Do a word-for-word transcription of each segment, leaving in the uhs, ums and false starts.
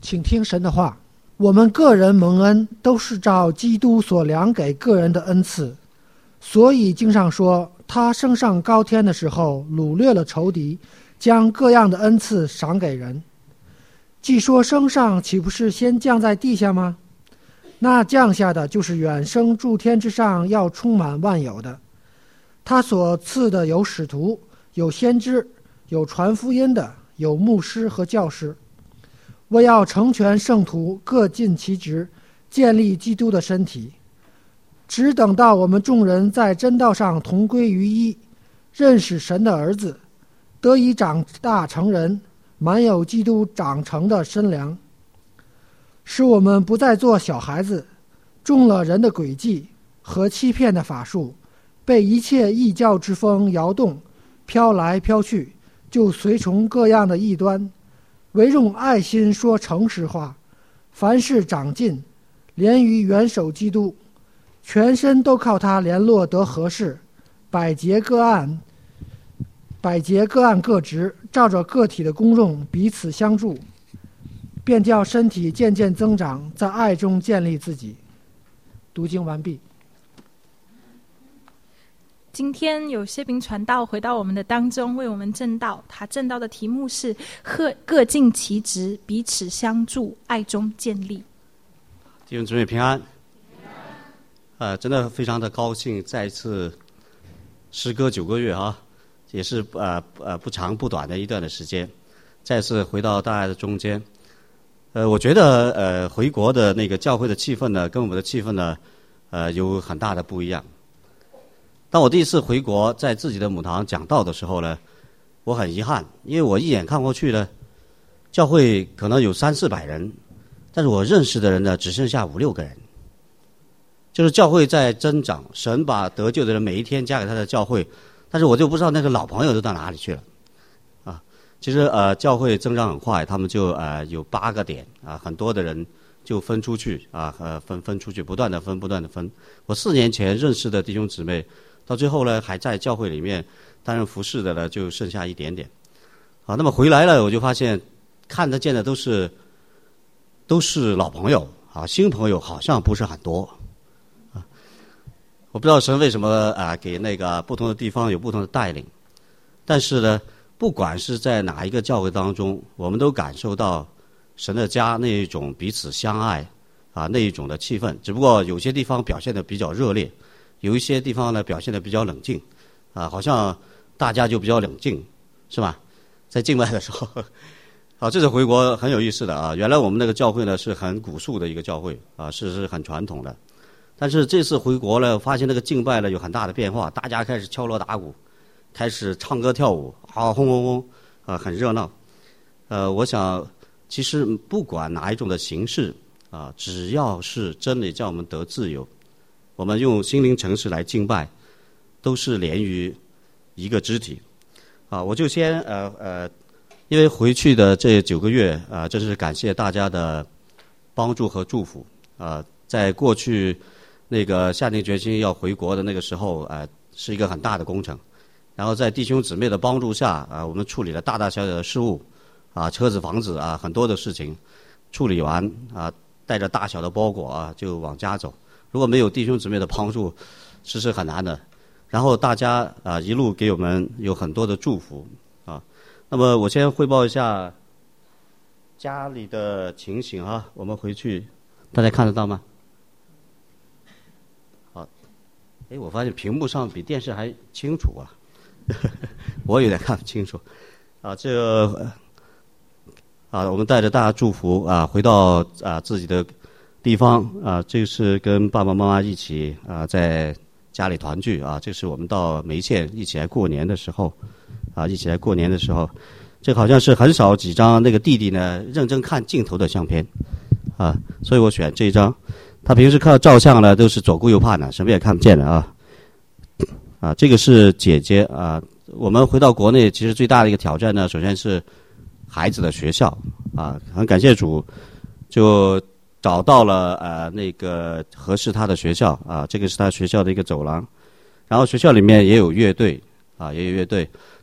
请听神的话。我们个人蒙恩都是照基督所量给个人的恩赐，所以经上说，他升上高天的时候，掳掠了仇敌，将各样的恩赐赏给人。既说升上，岂不是先降在地下吗？那降下的就是远升诸天之上，要充满万有的。他所赐的有使徒，有先知，有传福音的，有牧师和教师，为要成全圣徒，各尽其职，建立基督的身体。只等到我们众人在真道上同归于一，认识神的儿子，得以长大成人，满有基督长成的身量，使我们不再做小孩子，中了人的诡计和欺骗的法术，被一切异教之风摇动，飘来飘去，就随从各样的异端，唯用爱心说诚实话，凡事长进，连于元首基督，全身都靠他联络得合适，百节各按百节各按各职，照着个体的功用彼此相助，便叫身体渐渐增长，在爱中建立自己。读经完毕。 今天有谢斌传道回到我们的当中，为我们证道。他证道的题目是各尽其职，彼此相助，爱中建立。 弟兄姊妹平安。呃，真的非常的高兴，再一次时隔九个月啊，也是呃呃不长不短的一段的时间，再次回到大家的中间。呃，我觉得呃回国的那个教会的气氛呢，跟我们的气氛呢，呃有很大的不一样。当我第一次回国，在自己的母堂讲道的时候呢，我很遗憾，因为我一眼看过去呢，教会可能有三四百人，但是我认识的人呢，只剩下五六个人。就是教会在增长，神把得救的人每一天加给他的教会，但是我就不知道那个老朋友都到哪里去了，啊，其实呃教会增长很快，他们就呃有八个点啊，很多的人就分出去啊，呃分分出去，不断的分，不断的分。我四年前认识的弟兄姊妹，到最后呢还在教会里面担任服侍的呢，就剩下一点点。啊，那么回来了，我就发现看得见的都是都是老朋友啊，新朋友好像不是很多。我不知道神为什么啊给那个不同的地方有不同的带领，但是呢，不管是在哪一个教会当中，我们都感受到神的家那一种彼此相爱啊那一种的气氛。只不过有些地方表现得比较热烈，有一些地方呢表现得比较冷静，啊，好像大家就比较冷静，是吧？在敬拜的时候，啊，这次回国很有意思的啊。原来我们那个教会呢是很古树的一个教会啊，是是很传统的。但是这次回国了，发现那个敬拜呢有很大的变化，大家开始敲锣打鼓，开始唱歌跳舞，啊，轰轰轰，啊，很热闹。呃，我想，其实不管哪一种的形式，啊，只要是真理叫我们得自由，我们用心灵诚实来敬拜，都是连于一个肢体。啊，我就先呃呃，因为回去的这九个月啊，真是感谢大家的帮助和祝福啊，在过去。那个下定决心要回国的那个时候，呃，是一个很大的工程。然后在弟兄姊妹的帮助下，啊、呃，我们处理了大大小小的事务，啊，车子、房子啊，很多的事情处理完，啊，带着大小的包裹啊，就往家走。如果没有弟兄姊妹的帮助，是是很难的。然后大家啊、呃，一路给我们有很多的祝福啊。那么我先汇报一下家里的情形啊，我们回去大家看得到吗？哎，我发现屏幕上比电视还清楚啊，我有点看不清楚。啊，这个啊，我们带着大家祝福啊，回到啊自己的地方啊，这是跟爸爸妈妈一起啊在家里团聚啊，这是我们到梅县一起来过年的时候啊，一起来过年的时候，这好像是很少几张那个弟弟呢认真看镜头的相片啊，所以我选这一张。他平时看到照相呢，都是左顾右盼的，什么也看不见的啊。啊，这个是姐姐啊。我们回到国内，其实最大的一个挑战呢，首先是孩子的学校啊。很感谢主，就找到了呃那个合适他的学校啊。这个是他学校的一个走廊，然后学校里面也有乐队啊，也有乐队。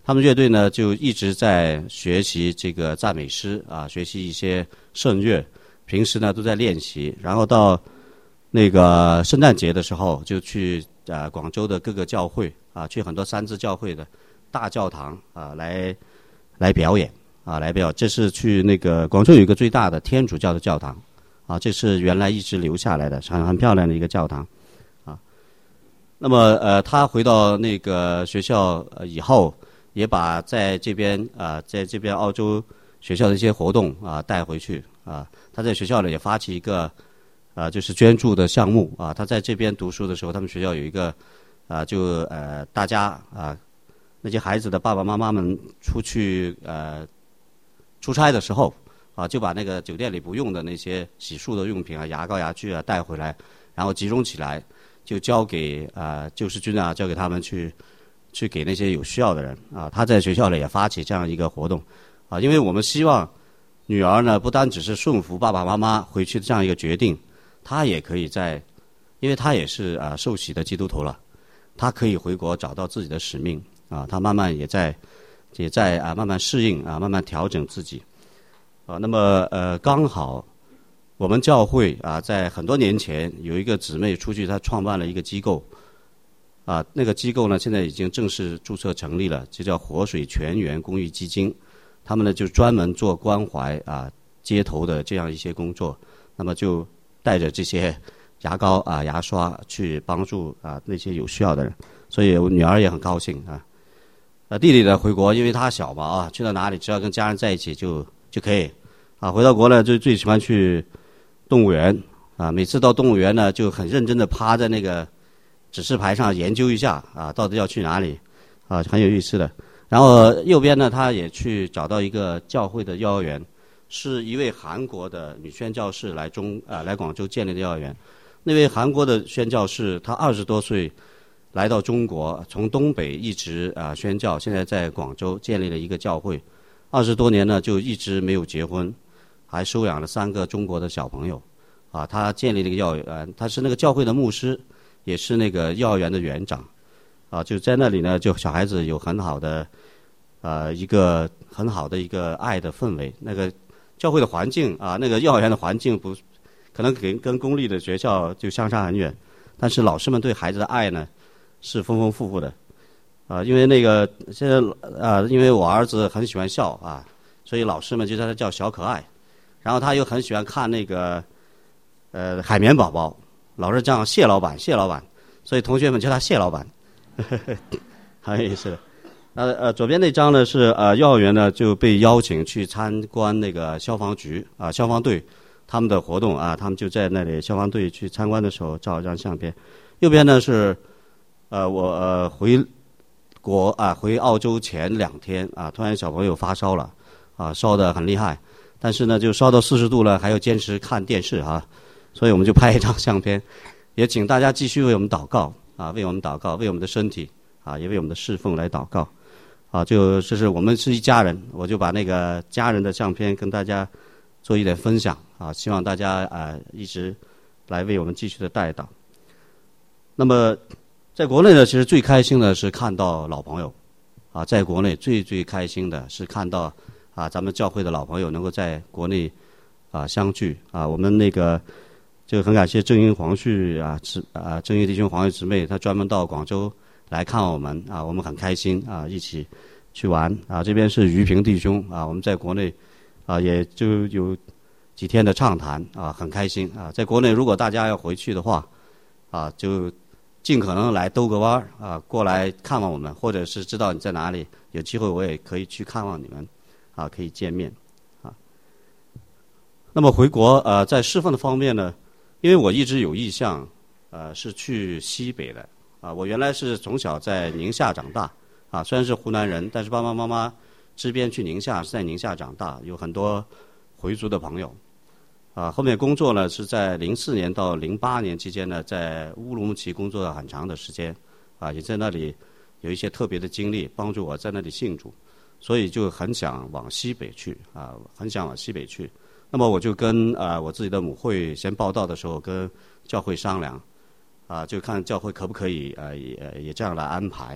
他们乐队呢就一直在学习这个赞美诗啊，学习一些圣乐，平时呢都在练习，然后到那个圣诞节的时候就去呃广州的各个教会啊，去很多三支教会的大教堂啊来来表演啊来表演。这是去那个广州有一个最大的天主教的教堂啊，这是原来一直留下来的很很漂亮的一个教堂啊。那么呃他回到那个学校呃以后，也把在这边啊、呃、在这边澳洲学校的一些活动啊带回去啊。他在学校里也发起一个啊，就是捐助的项目啊。他在这边读书的时候，他们学校有一个啊，就呃，大家啊，那些孩子的爸爸妈妈们出去呃出差的时候啊，就把那个酒店里不用的那些洗漱的用品啊、牙膏、牙具啊带回来，然后集中起来，就交给啊救世军啊，交给他们去去给那些有需要的人啊。他在学校里也发起这样一个活动啊，因为我们希望女儿呢，不单只是顺服爸爸妈妈回去的这样一个决定。他也可以在，因为他也是啊、呃、受洗的基督徒了，他可以回国找到自己的使命啊。他慢慢也在也在啊慢慢适应啊，慢慢调整自己啊。那么呃刚好我们教会啊在很多年前有一个姊妹出去，她创办了一个机构啊，那个机构呢现在已经正式注册成立了，就叫活水泉源公益基金。他们呢就专门做关怀啊街头的这样一些工作，那么就带着这些牙膏啊、牙刷去帮助啊那些有需要的人，所以我女儿也很高兴啊。呃，弟弟呢回国，因为他小嘛啊，去到哪里只要跟家人在一起就就可以啊。回到国呢，就最喜欢去动物园啊。每次到动物园呢，就很认真的趴在那个指示牌上研究一下啊，到底要去哪里啊，很有意思的。然后右边呢，他也去找到一个教会的幼儿园。是一位韩国的女宣教士来中啊、呃、来广州建立的幼儿园。那位韩国的宣教士，她二十多岁来到中国，从东北一直啊、呃、宣教，现在在广州建立了一个教会。二十多年呢，就一直没有结婚，还收养了三个中国的小朋友。啊，他建立了一个幼儿园，他是那个教会的牧师，也是那个幼儿园的园长。啊，就在那里呢，就小孩子有很好的呃一个很好的一个爱的氛围。那个教会的环境啊，那个幼儿园的环境不，可能跟跟公立的学校就相差很远，但是老师们对孩子的爱呢，是丰丰富富的，啊，因为那个现在啊，因为我儿子很喜欢笑啊，所以老师们就叫他叫小可爱，然后他又很喜欢看那个呃海绵宝宝，老是叫谢老板谢老板，所以同学们叫他谢老板，很有意思的。呃呃，左边那张呢是呃幼儿园呢就被邀请去参观那个消防局啊、呃、消防队他们的活动啊，他们就在那里消防队去参观的时候照一张相片。右边呢是呃我呃回国啊、呃、回澳洲前两天啊，突然小朋友发烧了啊，烧得很厉害，但是呢就烧到四十度了，还要坚持看电视啊，所以我们就拍一张相片，也请大家继续为我们祷告啊，为我们祷告，为我们的身体啊，也为我们的侍奉来祷告。啊，就这是我们是一家人，我就把那个家人的相片跟大家做一点分享啊，希望大家啊、呃、一直来为我们继续的带祷。那么在国内呢，其实最开心的是看到老朋友啊，在国内最最开心的是看到啊咱们教会的老朋友能够在国内啊相聚啊。我们那个就很感谢正英黄旭啊姊啊正英弟兄黄旭姊妹，他专门到广州来看我们啊，我们很开心啊，一起去玩啊。这边是于平弟兄啊，我们在国内啊也就有几天的畅谈啊，很开心啊。在国内如果大家要回去的话啊，就尽可能来兜个弯啊，过来看望我们，或者是知道你在哪里，有机会我也可以去看望你们啊，可以见面啊。那么回国呃，在侍奉的方面呢，因为我一直有意向呃是去西北的。啊，我原来是从小在宁夏长大，啊，虽然是湖南人，但是爸爸妈妈支边去宁夏，是在宁夏长大，有很多回族的朋友。啊，后面工作呢是在零四年到零八年期间呢，在乌鲁木齐工作了很长的时间，啊，也在那里有一些特别的经历，帮助我在那里信主，所以就很想往西北去，啊，很想往西北去。那么我就跟啊我自己的母会先报道的时候，跟教会商量。啊，就看教会可不可以呃也也这样来安排，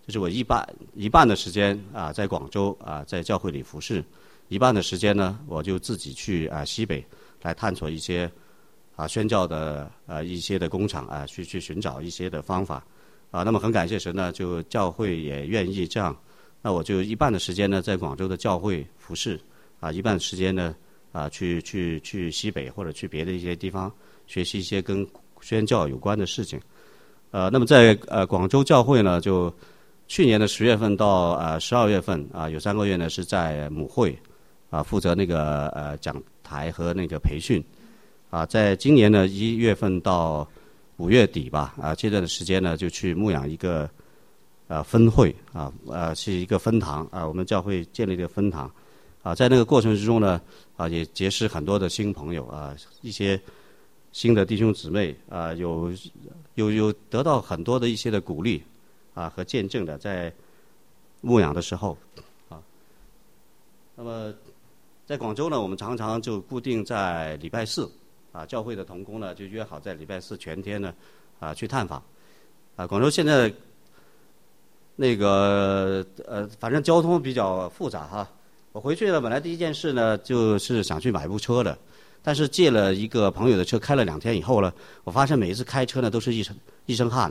就是我一半一半的时间啊在广州啊在教会里服侍，一半的时间呢我就自己去啊西北来探索一些啊宣教的呃一些的工厂啊去去寻找一些的方法啊。那么很感谢神呢，就教会也愿意这样，那我就一半的时间呢在广州的教会服侍啊，一半的时间呢啊去去去西北或者去别的一些地方学习一些跟宣教有关的事情。呃，那么在呃广州教会呢，就去年的十月份到呃十二月份啊，有三个月呢是在母会啊负责那个呃讲台和那个培训啊，在今年呢一月份到五月底吧啊这段的时间呢就去牧养一个呃分会啊呃是一个分堂啊，我们教会建立了一个分堂啊，在那个过程之中呢啊也结识很多的新朋友啊，一些新的弟兄姊妹啊，有有有得到很多的一些的鼓励啊和见证的，在牧养的时候啊。那么在广州呢，我们常常就固定在礼拜四啊，教会的同工呢就约好在礼拜四全天呢啊去探访啊。广州现在那个呃，反正交通比较复杂哈。我回去了，本来第一件事呢就是想去买部车的。但是借了一个朋友的车，开了两天以后呢，我发现每一次开车呢都是一身一身汗，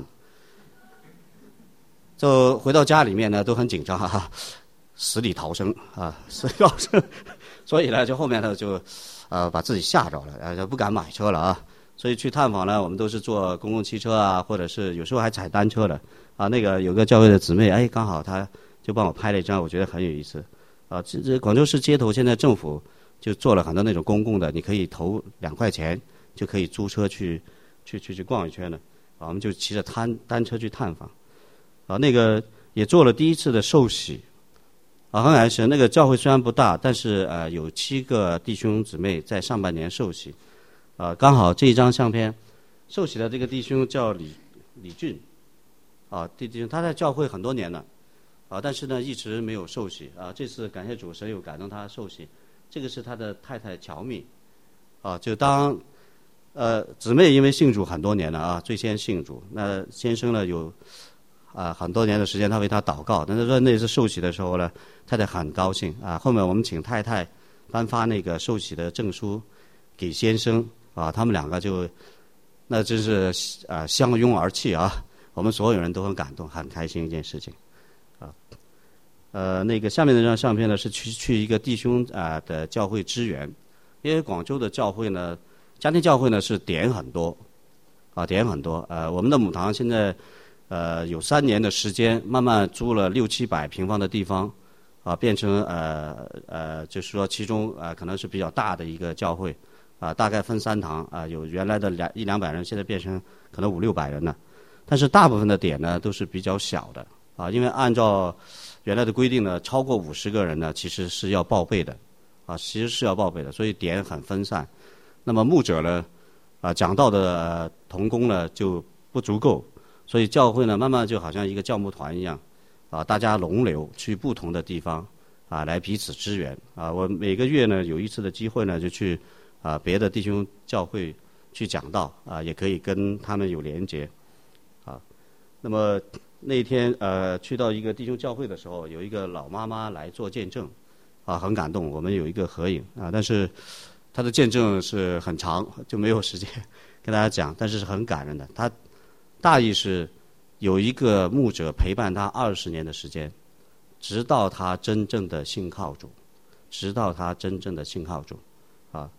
就回到家里面呢都很紧张哈、啊，死里逃生啊，死里逃生，所以呢就后面呢就呃把自己吓着了，呃就不敢买车了啊。所以去探访呢，我们都是坐公共汽车啊，或者是有时候还踩单车的啊。那个有个教会的姊妹，哎，刚好她就帮我拍了一张，我觉得很有意思啊。这这广州市街头现在政府就做了很多那种公共的，你可以投两块钱就可以租车去去去去逛一圈的啊。我们就骑着单单车去探访啊。那个也做了第一次的受洗啊，很感谢神。那个教会虽然不大，但是呃有七个弟兄姊妹在上半年受洗啊。刚好这一张相片受洗的这个弟兄叫李李俊啊，弟弟兄他在教会很多年了啊，但是呢一直没有受洗啊。这次感谢主，神有感动他受洗。这个是他的太太乔蜜，啊，就当呃姊妹因为信主很多年了啊，最先信主。那先生呢有啊很多年的时间，他为他祷告。但是说那次受洗的时候呢，太太很高兴啊。后面我们请太太颁发那个受洗的证书给先生啊，他们两个就那真是啊相拥而泣啊。我们所有人都很感动，很开心一件事情啊。呃，那个下面那张相片呢，是去去一个弟兄啊、呃、的教会支援，因为广州的教会呢，家庭教会呢是点很多，啊点很多。呃，我们的母堂现在呃有三年的时间，慢慢租了六七百平方的地方，啊变成呃呃就是说其中啊、呃、可能是比较大的一个教会，啊大概分三堂啊，有原来的两一两百人，现在变成可能五六百人了，但是大部分的点呢都是比较小的啊，因为按照原来的规定呢，超过五十个人呢，其实是要报备的，啊，其实是要报备的，所以点很分散。那么牧者呢，啊，讲道的、呃、同工呢就不足够，所以教会呢慢慢就好像一个教牧团一样，啊，大家轮流去不同的地方，啊，来彼此支援。啊，我每个月呢有一次的机会呢，就去啊别的弟兄教会去讲道，啊，也可以跟他们有连结，啊，那么。那天呃去到一个弟兄教会的时候，有一个老妈妈来做见证，啊很感动，我们有一个合影啊，但是她的见证是很长，就没有时间跟大家讲，但是是很感人的。她大意是有一个牧者陪伴她二十年的时间，直到她真正的信靠主，直到她真正的信靠主，啊。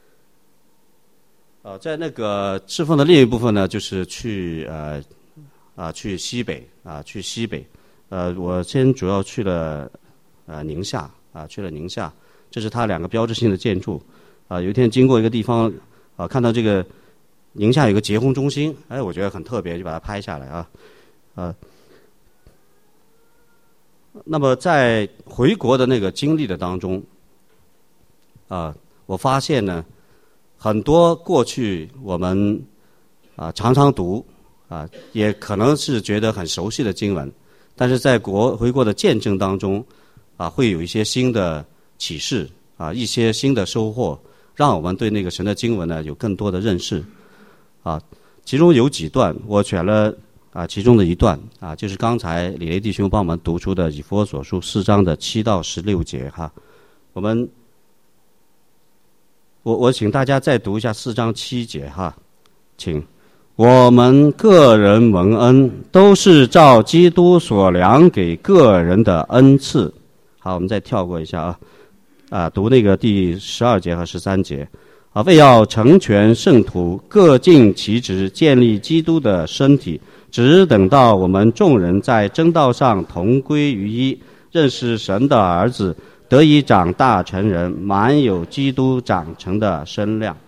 呃，在那个侍奉的另一部分呢，就是去呃。啊，去西北啊，去西北，呃，我先主要去了呃宁夏啊，去了宁夏，这是它两个标志性的建筑啊。有一天经过一个地方啊，看到这个宁夏有个结婚中心，哎，我觉得很特别，就把它拍下来啊，呃。那么在回国的那个经历的当中啊，我发现呢，很多过去我们啊常常读。啊，也可能是觉得很熟悉的经文，但是在国回国的见证当中，啊，会有一些新的启示，啊，一些新的收获，让我们对那个神的经文呢有更多的认识，啊，其中有几段我选了啊其中的一段啊，就是刚才李雷弟兄帮我们读出的以弗所书四章的七到十六节哈。我们我我请大家再读一下四章七节哈，请。我们个人蒙恩，都是照基督所量给个人的恩赐。好，我们再跳过一下啊，啊，读那个第十二节和十三节啊，为要成全圣徒，各尽其职，建立基督的身体，只等到我们众人在真道上同归于一，认识神的儿子，得以长大成人，满有基督长成的身量。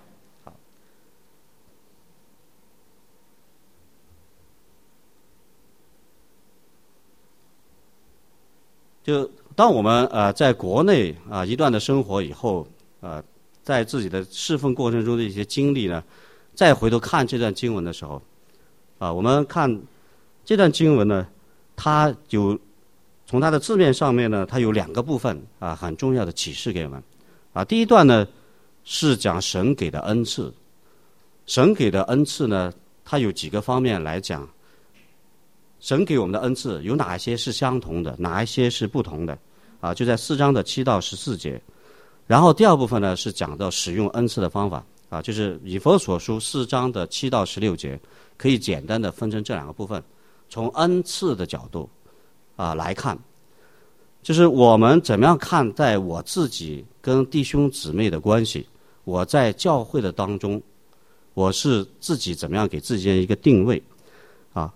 就当我们呃在国内啊、呃、一段的生活以后，呃，在自己的侍奉过程中的一些经历呢，再回头看这段经文的时候，啊、呃，我们看这段经文呢，它有从它的字面上面呢，它有两个部分啊、呃，很重要的启示给我们。啊，第一段呢是讲神给的恩赐，神给的恩赐呢，它有几个方面来讲。神给我们的恩赐有哪一些是相同的，哪一些是不同的啊？就在四章的七到十四节。然后第二部分呢是讲到使用恩赐的方法啊，就是以弗所书四章的七到十六节，可以简单的分成这两个部分。从恩赐的角度啊来看，就是我们怎么样看待我自己跟弟兄姊妹的关系，我在教会的当中，我是自己怎么样给自己一个定位啊？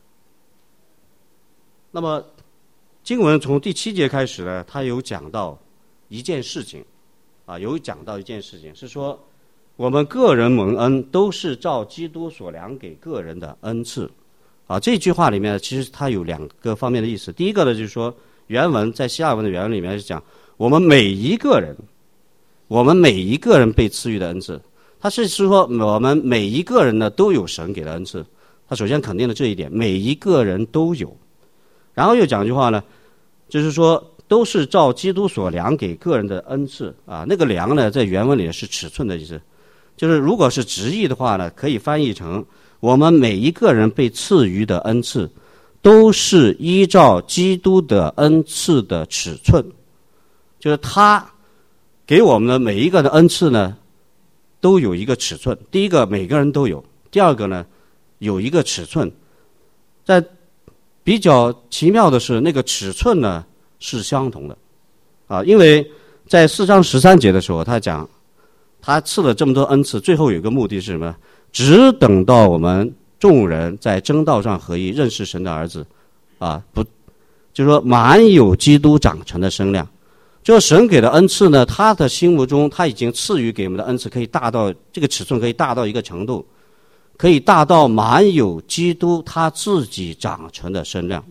那么经文从第七节开始呢，它有讲到一件事情啊，有讲到一件事情是说，我们个人蒙恩都是照基督所量给个人的恩赐啊。这句话里面其实它有两个方面的意思。第一个呢就是说，原文在希腊文的原文里面是讲我们每一个人我们每一个人被赐予的恩赐，它是说我们每一个人呢都有神给的恩赐，它首先肯定了这一点，每一个人都有。然后又讲一句话呢，就是说都是照基督所量给个人的恩赐啊。那个量呢，在原文里是尺寸的意思，就是如果是直译的话呢，可以翻译成我们每一个人被赐予的恩赐，都是依照基督的恩赐的尺寸，就是他给我们的每一个的恩赐呢，都有一个尺寸。第一个每个人都有，第二个呢有一个尺寸，在比较奇妙的是，那个尺寸呢是相同的，啊，因为在四章十三节的时候，他讲他赐了这么多恩赐，最后有一个目的是什么？只等到我们众人在真道上合一，认识神的儿子，啊，不，就是说满有基督长成的身量。就是神给的恩赐呢，他的心目中他已经赐予给我们的恩赐，可以大到这个尺寸可以大到一个程度。可以大到满有基督他自己长成的身量，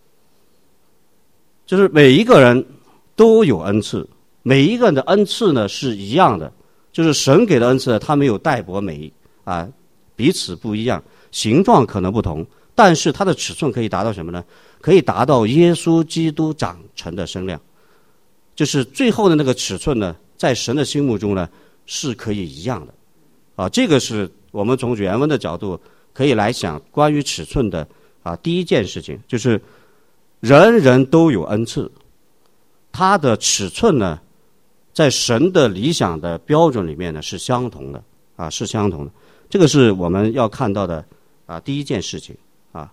就是每一个人都有恩赐，每一个人的恩赐呢是一样的，就是神给的恩赐他没有代薄美啊，彼此不一样，形状可能不同，但是它的尺寸可以达到什么呢？可以达到耶稣基督长成的身量，就是最后的那个尺寸呢，在神的心目中呢是可以一样的啊，这个是我们从原文的角度可以来想关于尺寸的啊第一件事情，就是人人都有恩赐，它的尺寸呢在神的理想的标准里面呢是相同的啊，是相同的，这个是我们要看到的啊第一件事情啊。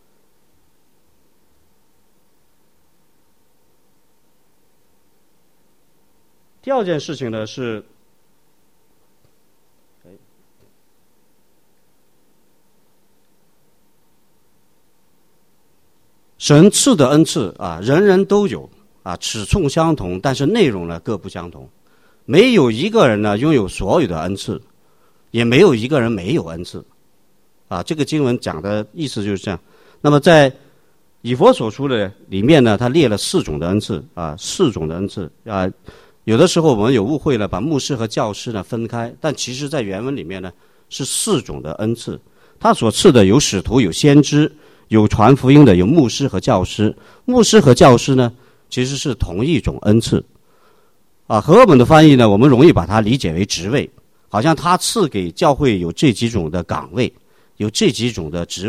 第二件事情呢是神赐的恩赐啊，人人都有啊，尺寸相同，但是内容呢各不相同。没有一个人呢拥有所有的恩赐，也没有一个人没有恩赐啊。这个经文讲的意思就是这样。那么在以弗所书的里面呢，他列了四种的恩赐啊，四种的恩赐啊。有的时候我们有误会了，把牧师和教师呢分开，但其实在原文里面呢是四种的恩赐。他所赐的有使徒，有先知，有传福音的，有牧师和教师。牧师和教师呢其实是同一种恩赐啊。和合本的翻译呢，我们容易把它理解为职位，好像他赐给教会有这几种的岗位，有这几种的职位，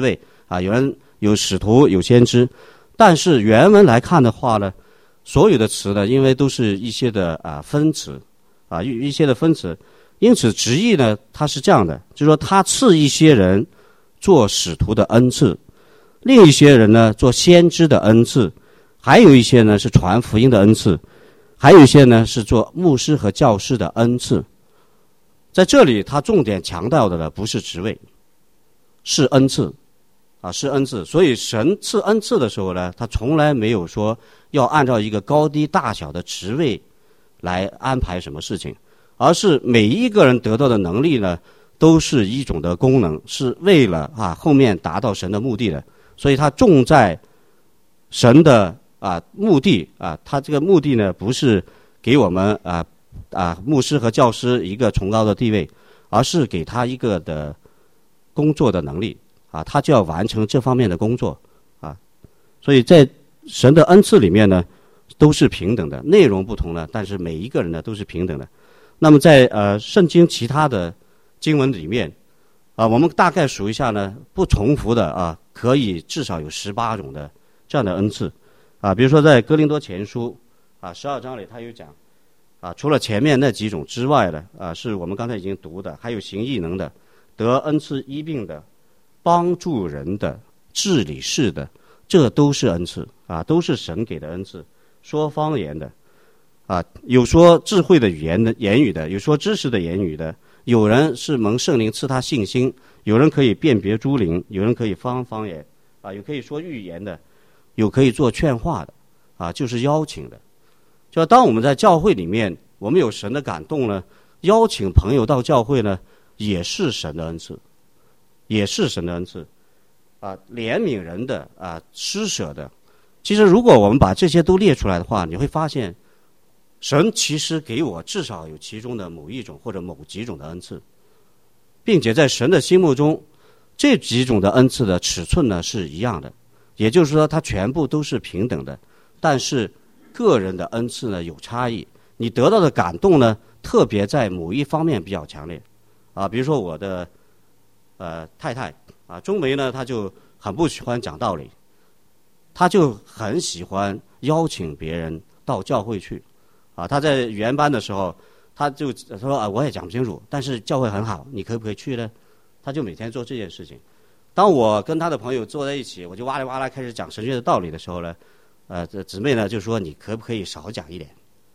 啊，有人有使徒，有先知。但是原文来看的话呢，所有的词呢，因为都是一些的啊分词啊，一些的分词，因此直译呢，它是这样的，就是说他赐一些人做使徒的恩赐，另一些人呢做先知的恩赐，还有一些呢是传福音的恩赐，还有一些呢是做牧师和教师的恩赐。在这里，他重点强调的呢不是职位，是恩赐。啊，是恩赐，所以神赐恩赐的时候呢，他从来没有说要按照一个高低大小的职位来安排什么事情，而是每一个人得到的能力呢，都是一种的功能，是为了啊后面达到神的目的的。所以他重在神的啊目的啊，他这个目的呢，不是给我们啊啊牧师和教师一个崇高的地位，而是给他一个的工作的能力。啊，他就要完成这方面的工作，啊，所以在神的恩赐里面呢，都是平等的，内容不同了，但是每一个人呢都是平等的。那么在呃圣经其他的经文里面，啊，我们大概数一下呢，不重复的啊，可以至少有十八种的这样的恩赐，啊，比如说在哥林多前书啊十二章里，他有讲，啊，除了前面那几种之外的，啊，是我们刚才已经读的，还有行异能的，得恩赐医病的。帮助人的、治理事的，这都是恩赐啊，都是神给的恩赐。说方言的，啊，有说智慧的语言的言语的，有说知识的言语的，有人是蒙圣灵赐他信心，有人可以辨别诸灵，有人可以方方言，啊，有可以说预言的，有可以做劝化的，啊，就是邀请的。就当我们在教会里面，我们有神的感动呢，邀请朋友到教会呢，也是神的恩赐。也是神的恩赐，啊，怜悯人的啊，施舍的。其实，如果我们把这些都列出来的话，你会发现，神其实给我至少有其中的某一种或者某几种的恩赐，并且在神的心目中，这几种的恩赐的尺寸呢是一样的，也就是说，它全部都是平等的。但是，个人的恩赐呢有差异，你得到的感动呢，特别在某一方面比较强烈，啊，比如说我的。呃，太太啊，中梅呢，她就很不喜欢讲道理，她就很喜欢邀请别人到教会去，啊，她在语言班的时候，她就说啊，我也讲不清楚，但是教会很好，你可不可以去呢？她就每天做这件事情。当我跟她的朋友坐在一起，我就哇啦哇啦开始讲神学的道理的时候呢，呃，这姊妹呢就说你可不可以少讲一点？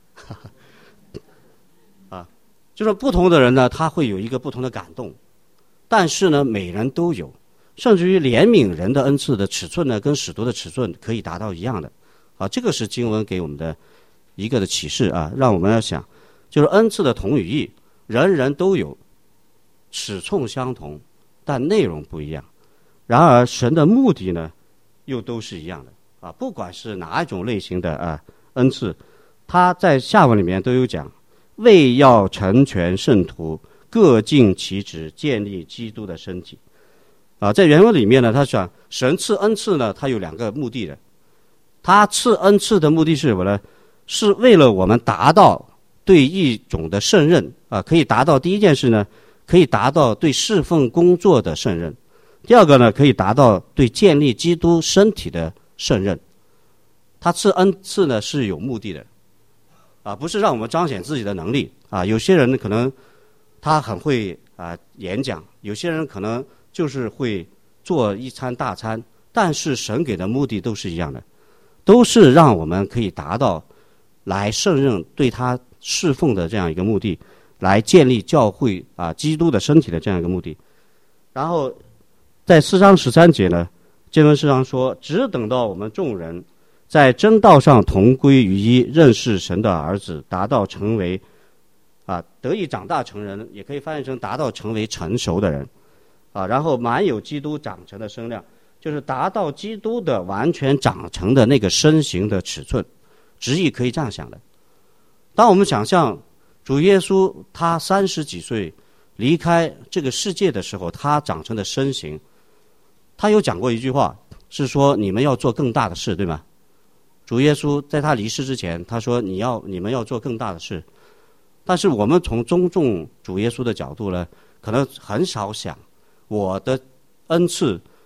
啊，就说不同的人呢，他会有一个不同的感动。但是呢，每人都有，甚至于怜悯人的恩赐的尺寸呢，跟使徒的尺寸可以达到一样的，啊，这个是经文给我们的一个的启示啊，让我们要想，就是恩赐的同与异，人人都有，尺寸相同，但内容不一样。然而神的目的呢，又都是一样的啊，不管是哪一种类型的啊恩赐，他在下文里面都有讲，为要成全圣徒。各尽其职，建立基督的身体。啊，在原文里面呢，他讲神赐恩赐呢，他有两个目的的。他赐恩赐的目的是什么呢？是为了我们达到对一种的胜任啊，可以达到第一件事呢，可以达到对侍奉工作的胜任；第二个呢，可以达到对建立基督身体的胜任。他赐恩赐呢是有目的的，啊，不是让我们彰显自己的能力啊。有些人可能。他很会啊、呃、演讲，有些人可能就是会做一餐大餐，但是神给的目的都是一样的，都是让我们可以达到来胜任对他侍奉的这样一个目的，来建立教会啊基督的身体的这样一个目的。然后在四章十三节呢，经文四章说，只等到我们众人在真道上同归于一，认识神的儿子，达到成为啊，得以长大成人，也可以翻译成达到成为成熟的人，啊，然后满有基督长成的身量，就是达到基督的完全长成的那个身形的尺寸，直译可以这样想的。当我们想象主耶稣他三十几岁离开这个世界的时候，他长成的身形，他有讲过一句话，是说你们要做更大的事，对吗？主耶稣在他离世之前，他说你要你们要做更大的事。但是我们从尊重主耶稣的角度呢，可能很少想我的恩赐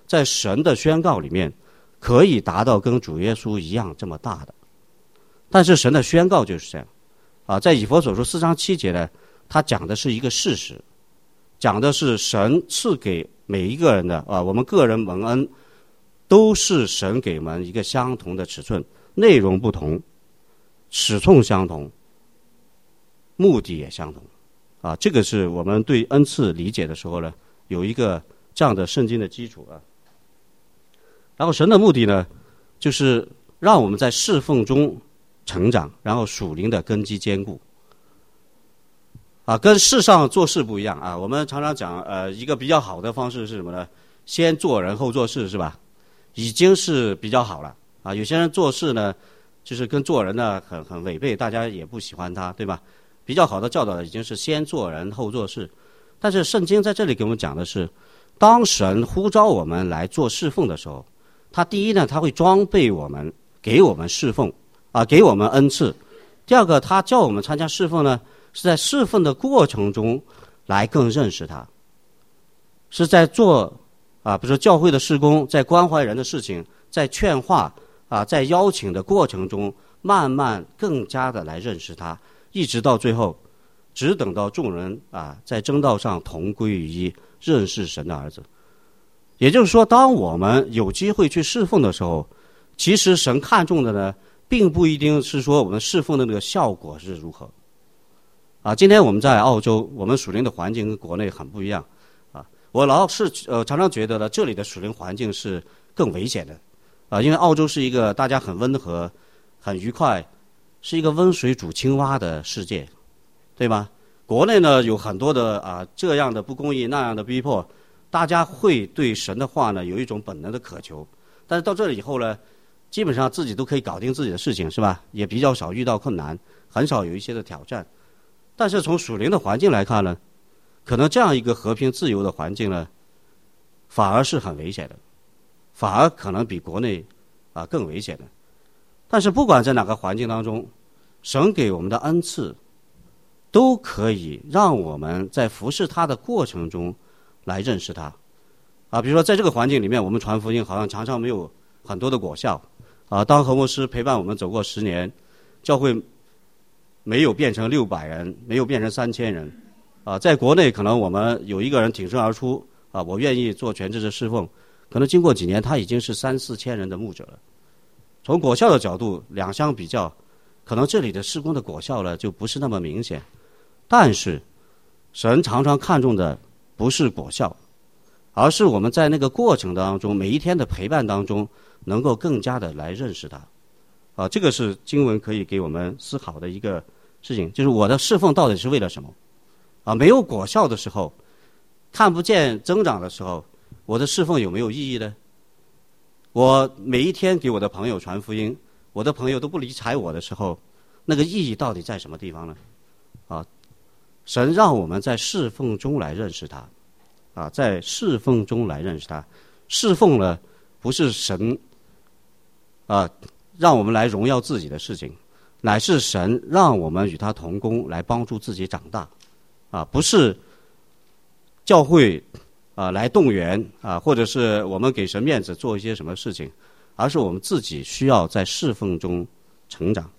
在神的宣告里面可以达到跟主耶稣一样这么大的。但是神的宣告就是这样啊，在以弗所书四章七节呢，他讲的是一个事实，讲的是神赐给每一个人的啊，我们个人蒙恩都是神给我们一个相同的尺寸，内容不同，尺寸相同，目的也相同啊。这个是我们对恩赐理解的时候呢，有一个这样的圣经的基础啊。然后神的目的呢，就是让我们在侍奉中成长，然后属灵的根基坚固啊，跟世上做事不一样啊。我们常常讲呃，一个比较好的方式是什么呢？先做人后做事，是吧？已经是比较好了啊。有些人做事呢，就是跟做人呢很很违背，大家也不喜欢他，对吧？比较好的教导已经是先做人后做事。但是圣经在这里给我们讲的是，当神呼召我们来做侍奉的时候，他第一呢，他会装备我们，给我们侍奉啊，给我们恩赐。第二个，他叫我们参加侍奉呢，是在侍奉的过程中来更认识他，是在做啊，比如说教会的事工，在关怀人的事情，在劝化啊，在邀请的过程中，慢慢更加的来认识他，一直到最后，只等到众人啊在真道上同归于一，认识神的儿子。也就是说，当我们有机会去侍奉的时候，其实神看重的呢，并不一定是说我们侍奉的那个效果是如何啊。今天我们在澳洲，我们属灵的环境跟国内很不一样啊。我老是呃常常觉得呢，这里的属灵环境是更危险的啊，因为澳洲是一个大家很温和、很愉快，是一个温水煮青蛙的世界，对吗？国内呢有很多的啊这样的不公义，那样的逼迫，大家会对神的话呢有一种本能的渴求，但是到这里以后呢，基本上自己都可以搞定自己的事情，是吧？也比较少遇到困难，很少有一些的挑战。但是从属灵的环境来看呢，可能这样一个和平自由的环境呢，反而是很危险的，反而可能比国内啊更危险的。但是不管在哪个环境当中，神给我们的恩赐都可以让我们在服侍他的过程中来认识他啊。比如说在这个环境里面，我们传福音好像常常没有很多的果效啊。当何牧师陪伴我们走过十年，教会没有变成六百人，没有变成三千人啊。在国内可能我们有一个人挺身而出啊，我愿意做全职的侍奉，可能经过几年他已经是三四千人的牧者了。从果效的角度两相比较，可能这里的事工的果效呢就不是那么明显，但是神常常看重的不是果效，而是我们在那个过程当中，每一天的陪伴当中，能够更加的来认识他啊。这个是经文可以给我们思考的一个事情，就是我的侍奉到底是为了什么啊？没有果效的时候，看不见增长的时候，我的侍奉有没有意义呢？我每一天给我的朋友传福音，我的朋友都不理睬我的时候，那个意义到底在什么地方呢？啊，神让我们在侍奉中来认识他啊，在侍奉中来认识他。侍奉呢，不是神啊让我们来荣耀自己的事情，乃是神让我们与他同工，来帮助自己长大啊，不是教会啊来动员啊，或者是我们给神面子做一些什么事情，而是我们自己需要在侍奉中成长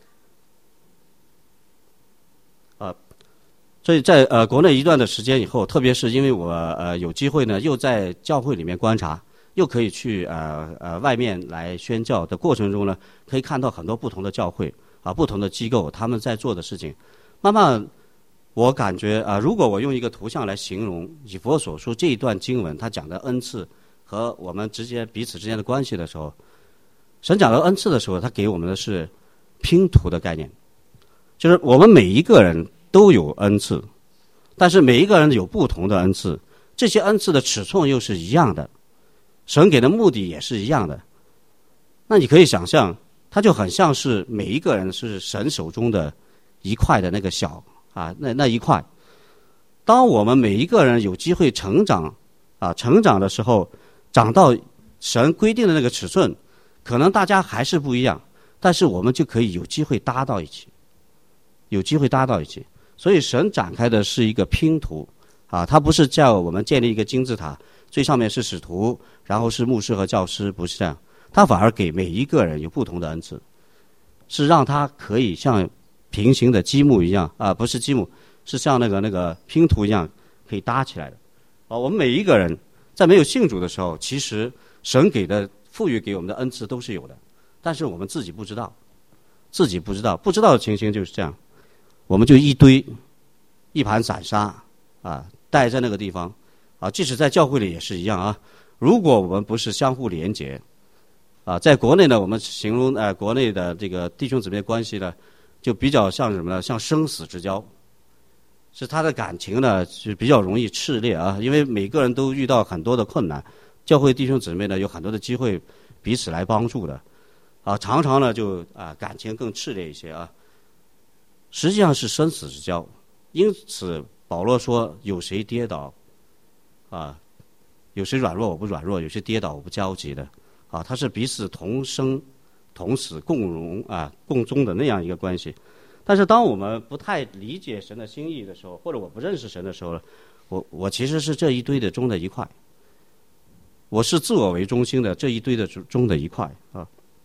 啊。所以在呃国内一段的时间以后，特别是因为我呃有机会呢，又在教会里面观察，又可以去呃呃外面来宣教的过程中呢，可以看到很多不同的教会啊、不同的机构他们在做的事情。慢慢我感觉啊、如果我用一个图像来形容以弗所书这一段经文，他讲的恩赐和我们之间彼此之间的关系的时候，神讲到恩赐的时候，他给我们的是拼图的概念，就是我们每一个人都有恩赐，但是每一个人有不同的恩赐，这些恩赐的尺寸又是一样的，神给的目的也是一样的。那你可以想象，它就很像是每一个人是神手中的一块的那个小啊，那那一块。当我们每一个人有机会成长啊，成长的时候，长到神规定的那个尺寸，可能大家还是不一样，但是我们就可以有机会搭到一起，有机会搭到一起。所以神展开的是一个拼图啊，它不是叫我们建立一个金字塔， 最上面是使徒，然后是牧师和教师，不是这样。他反而给每一个人有不同的恩赐，是让他可以像平行的积木一样啊，不是积木，是像那个那个拼图一样可以搭起来的。啊，我们每一个人在没有信主的时候，其实神给的赋予给我们的恩赐都是有的，但是我们自己不知道，自己不知道，不知道的情形就是这样，我们就一堆一盘散沙啊，带在那个地方啊，即使在教会里也是一样啊。如果我们不是相互连结啊，在国内呢，我们形容呃国内的这个弟兄姊妹关系呢，就比较像什么呢？像生死之交。是他的感情呢是比较容易炽烈啊，因为每个人都遇到很多的困难，教会弟兄姊妹呢有很多的机会彼此来帮助的，啊，常常呢就啊感情更炽烈一些啊。实际上是生死之交，因此保罗说有谁跌倒，啊，有谁软弱我不软弱，有谁跌倒我不焦急的，啊，他是彼此同生同死共荣啊共宗的那样一个关系。但是当我们不太理解神的心意的时候，或者我不认识神的时候，我我其实是这一堆的中的一块，我是自我为中心的这一堆的中的一块啊。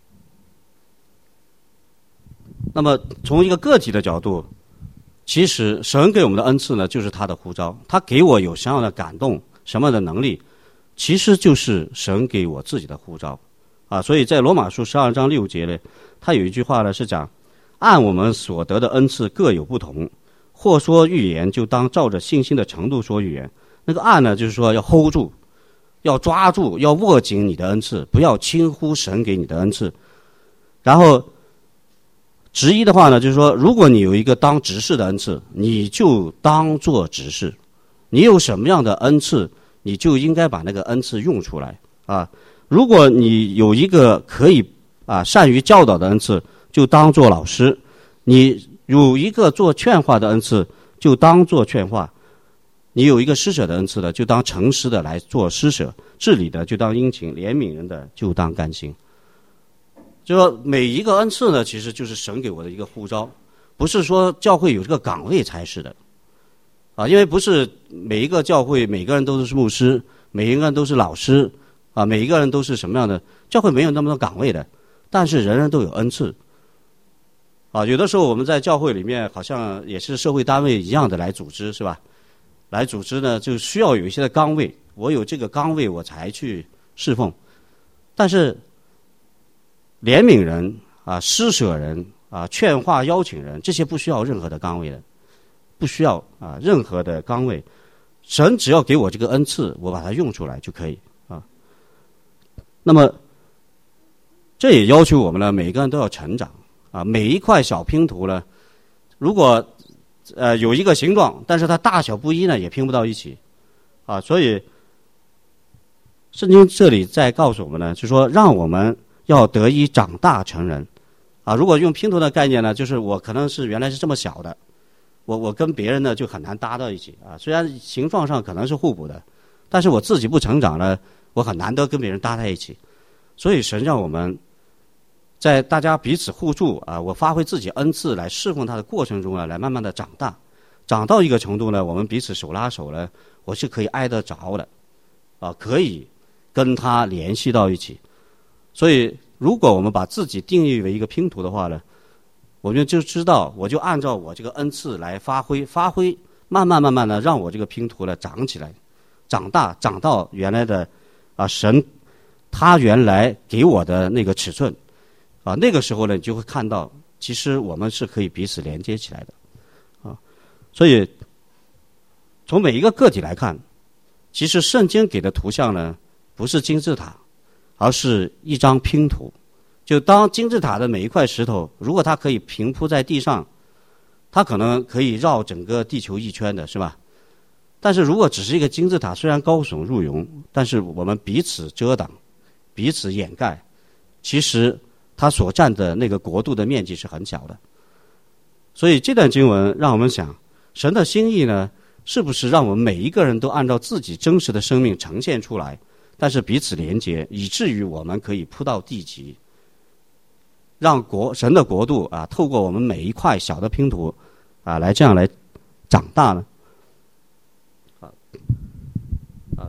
那么从一个个体的角度，其实神给我们的恩赐呢，就是他的呼召，他给我有什么样的感动，什么样的能力，其实就是神给我自己的呼召啊。所以在罗马书十二章六节呢，他有一句话呢是讲，按我们所得的恩赐各有不同，或说预言，就当照着信心的程度说预言。那个按呢，就是说要 hold 住，要抓住，要握紧你的恩赐，不要轻忽神给你的恩赐。然后直译的话呢，就是说，如果你有一个当执事的恩赐，你就当做执事。你有什么样的恩赐，你就应该把那个恩赐用出来啊。如果你有一个可以啊善于教导的恩赐，就当做老师；你有一个做劝化的恩赐，就当做劝化；你有一个施舍的恩赐的，就当诚实的来做施舍；治理的就当殷勤，怜悯人的就当甘心。就说每一个恩赐呢，其实就是神给我的一个呼召，不是说教会有这个岗位才是的啊，因为不是每一个教会每个人都是牧师，每一个人都是老师啊，每一个人都是什么样的，教会没有那么多岗位的，但是人人都有恩赐。啊，有的时候我们在教会里面好像也是社会单位一样的来组织，是吧？来组织呢，就需要有一些的岗位，我有这个岗位我才去侍奉。但是怜悯人啊、施舍人啊、劝化邀请人，这些不需要任何的岗位的，不需要啊任何的岗位。神只要给我这个恩赐，我把它用出来就可以啊。那么这也要求我们呢，每个人都要成长。啊，每一块小拼图呢，如果呃有一个形状，但是它大小不一呢，也拼不到一起，啊，所以圣经这里在告诉我们呢，就是说让我们要得以长大成人，啊，如果用拼图的概念呢，就是我可能是原来是这么小的，我我跟别人呢就很难搭到一起啊，虽然形状上可能是互补的，但是我自己不成长呢，我很难得跟别人搭在一起，所以神让我们在大家彼此互助啊，我发挥自己恩赐来侍奉他的过程中啊，来慢慢的长大，长到一个程度呢，我们彼此手拉手呢，我是可以挨得着的，啊，可以跟他联系到一起。所以，如果我们把自己定义为一个拼图的话呢，我们就知道，我就按照我这个恩赐来发挥，发挥，慢慢慢慢的让我这个拼图呢长起来，长大，长到原来的啊神他原来给我的那个尺寸。啊，那个时候呢，你就会看到，其实我们是可以彼此连接起来的，啊，所以从每一个个体来看，其实圣经给的图像呢，不是金字塔，而是一张拼图。就当金字塔的每一块石头，如果它可以平铺在地上，它可能可以绕整个地球一圈的，是吧？但是如果只是一个金字塔，虽然高耸入云，但是我们彼此遮挡，彼此掩盖，其实它所占的那个国度的面积是很小的。所以这段经文让我们想，神的心意呢，是不是让我们每一个人都按照自己真实的生命呈现出来，但是彼此连结，以至于我们可以铺到地极，让国神的国度啊，透过我们每一块小的拼图啊，来这样来长大呢？啊啊，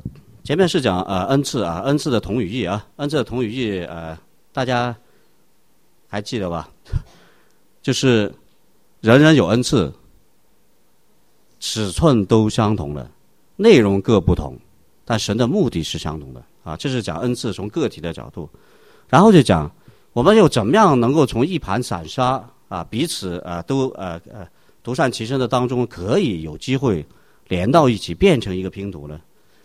前面是讲呃恩赐啊，恩赐的同语义啊，恩赐的同语义呃，大家还记得吧？就是人人有恩赐，尺寸都相同的，内容各不同，但神的目的是相同的啊。这是讲恩赐从个体的角度，然后就讲我们又怎么样能够从一盘散沙啊，彼此啊都呃呃独善其身的当中，可以有机会连到一起，变成一个拼图呢？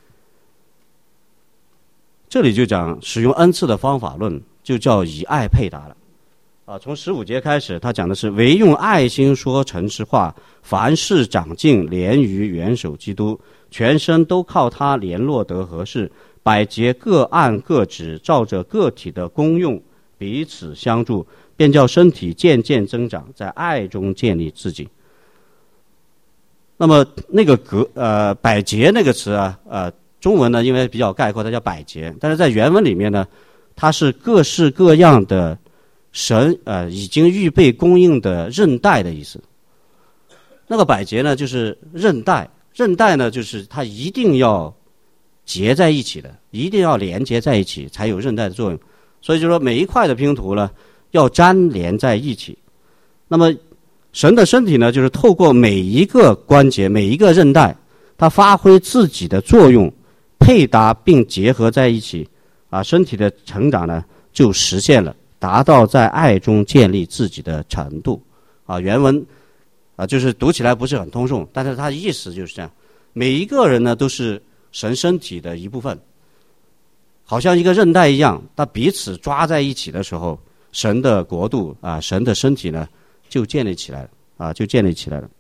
这里就讲使用恩赐的方法论，就叫以爱配搭了。啊，从十五节开始，他讲的是唯用爱心说诚实话，凡事长进，连于元首基督，全身都靠他联络得合适，百节各按各职，照着个体的功用彼此相助，便叫身体渐渐增长，在爱中建立自己。那么那个格呃百节那个词啊，呃中文呢因为比较概括，它叫百节，但是在原文里面呢，它是各式各样的神呃已经预备供应的韧带的意思。那个百节呢就是韧带，韧带呢就是它一定要结在一起的，一定要连接在一起才有韧带的作用。所以就说每一块的拼图呢要粘连在一起。那么神的身体呢就是透过每一个关节，每一个韧带，它发挥自己的作用，配搭并结合在一起啊，身体的成长呢就实现了，达到在爱中建立自己的程度啊。原文啊就是读起来不是很通顺，但是它的意思就是这样，每一个人呢都是神身体的一部分，好像一个韧带一样，它彼此抓在一起的时候，神的国度啊，神的身体呢就建立起来了啊，就建立起来了。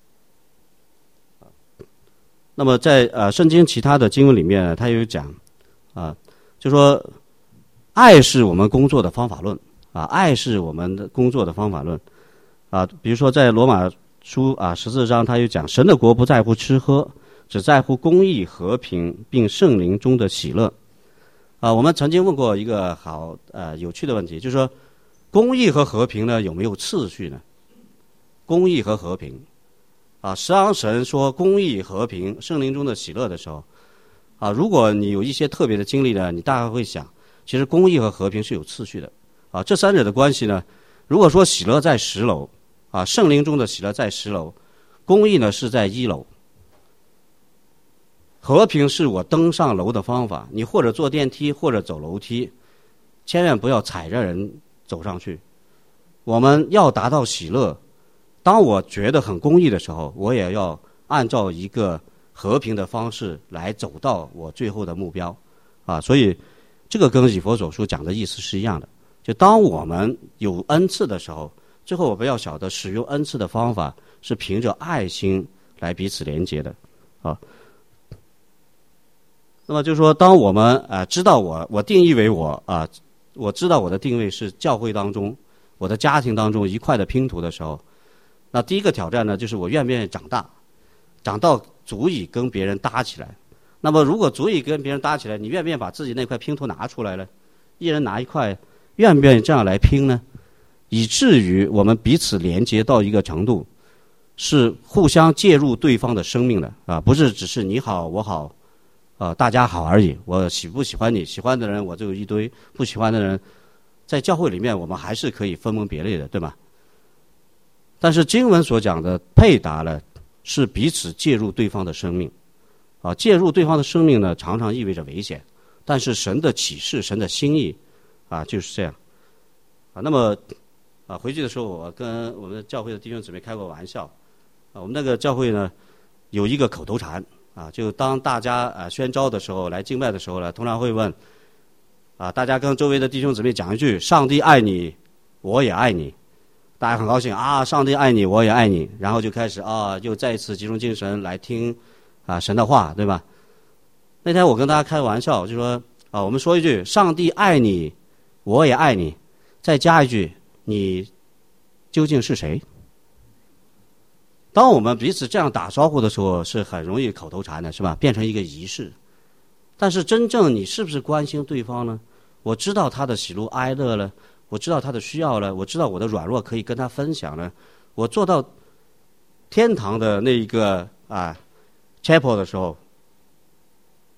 那么在呃圣经其他的经文里面呢，它有讲啊，就说爱是我们工作的方法论啊，爱是我们的工作的方法论啊。比如说在罗马书啊十四章，他有讲神的国不在乎吃喝，只在乎公义、和平，并圣灵中的喜乐啊。我们曾经问过一个好呃有趣的问题，就是说公义和和平呢有没有次序呢？公义和和平啊，实际上神说公义、和平、圣灵中的喜乐的时候啊，如果你有一些特别的经历呢，你大概会想，其实公义和和平是有次序的啊。这三者的关系呢，如果说喜乐在十楼啊，圣灵中的喜乐在十楼，公义呢是在一楼，和平是我登上楼的方法，你或者坐电梯或者走楼梯，千万不要踩着人走上去。我们要达到喜乐，当我觉得很公义的时候，我也要按照一个和平的方式来走到我最后的目标啊。所以这个跟以弗所书讲的意思是一样的，就当我们有恩赐的时候，最后我们要晓得使用恩赐的方法是凭着爱心来彼此连接的啊。那么就是说，当我们啊、呃、知道我我定义为我啊、呃，我知道我的定位是教会当中，我的家庭当中一块的拼图的时候，那第一个挑战呢，就是我愿不愿意长大，长到足以跟别人搭起来。那么如果足以跟别人搭起来，你愿不愿意把自己那块拼图拿出来呢？一人拿一块，愿不愿意这样来拼呢？以至于我们彼此连接到一个程度，是互相介入对方的生命的啊，不是只是你好我好。呃，大家好而已。我喜不喜欢你？喜欢的人我就一堆，不喜欢的人，在教会里面我们还是可以分门别类的，对吗？但是经文所讲的配搭呢，是彼此介入对方的生命，啊，介入对方的生命呢，常常意味着危险。但是神的启示、神的心意，啊，就是这样。啊，那么啊，回去的时候我跟我们教会的弟兄姊妹开过玩笑，啊，我们那个教会呢有一个口头禅。啊，就当大家呃宣召的时候，来敬拜的时候呢，通常会问，啊，大家跟周围的弟兄姊妹讲一句：“上帝爱你，我也爱你。”大家很高兴啊，上帝爱你，我也爱你，然后就开始啊，又再一次集中精神来听啊神的话，对吧？那天我跟大家开玩笑，就说啊，我们说一句：“上帝爱你，我也爱你。”再加一句：“你究竟是谁？”当我们彼此这样打招呼的时候，是很容易口头禅的，是吧？变成一个仪式。但是真正你是不是关心对方呢？我知道他的喜怒哀乐了，我知道他的需要了，我知道我的软弱可以跟他分享了。我做到天堂的那一个啊 chapel 的时候，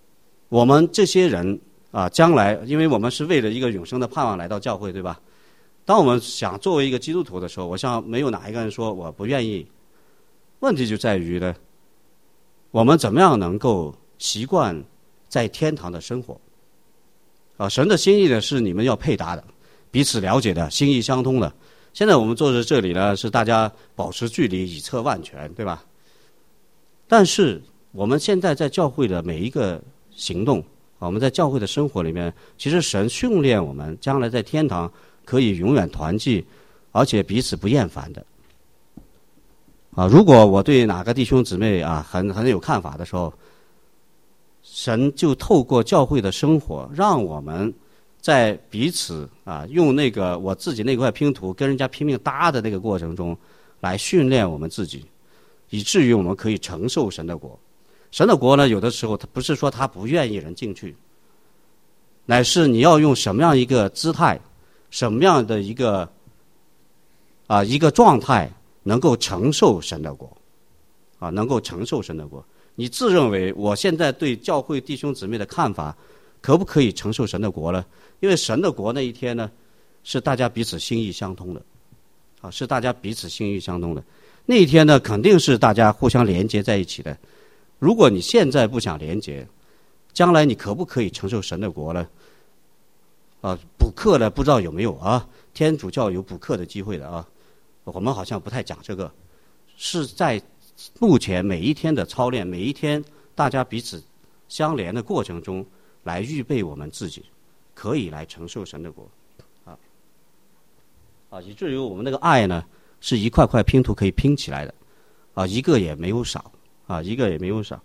我们这些人啊，将来因为我们是为了一个永生的盼望来到教会，对吧？当我们想作为一个基督徒的时候，我想没有哪一个人说我不愿意。问题就在于呢，我们怎么样能够习惯在天堂的生活？啊，神的心意呢是你们要配搭的，彼此了解的，心意相通的。现在我们坐在这里呢，是大家保持距离，以策万全，对吧？但是我们现在在教会的每一个行动，我们在教会的生活里面，其实神训练我们，将来在天堂可以永远团聚，而且彼此不厌烦的。啊，如果我对哪个弟兄姊妹啊很很有看法的时候，神就透过教会的生活，让我们在彼此啊用那个我自己那块拼图跟人家拼命搭的那个过程中，来训练我们自己，以至于我们可以承受神的国。神的国呢，有的时候他不是说他不愿意人进去，乃是你要用什么样一个姿态，什么样的一个啊一个状态，能够承受神的国，啊，能够承受神的国。你自认为我现在对教会弟兄姊妹的看法，可不可以承受神的国呢？因为神的国那一天呢，是大家彼此心意相通的，啊，是大家彼此心意相通的。那一天呢，肯定是大家互相连接在一起的。如果你现在不想连接，将来你可不可以承受神的国呢？啊，补课呢不知道有没有啊？天主教有补课的机会的啊，我们好像不太讲这个，是在目前每一天的操练，每一天大家彼此相连的过程中，来预备我们自己，可以来承受神的国，啊，啊，以至于我们那个爱呢，是一块块拼图可以拼起来的，啊，一个也没有少。啊，一个也没有少。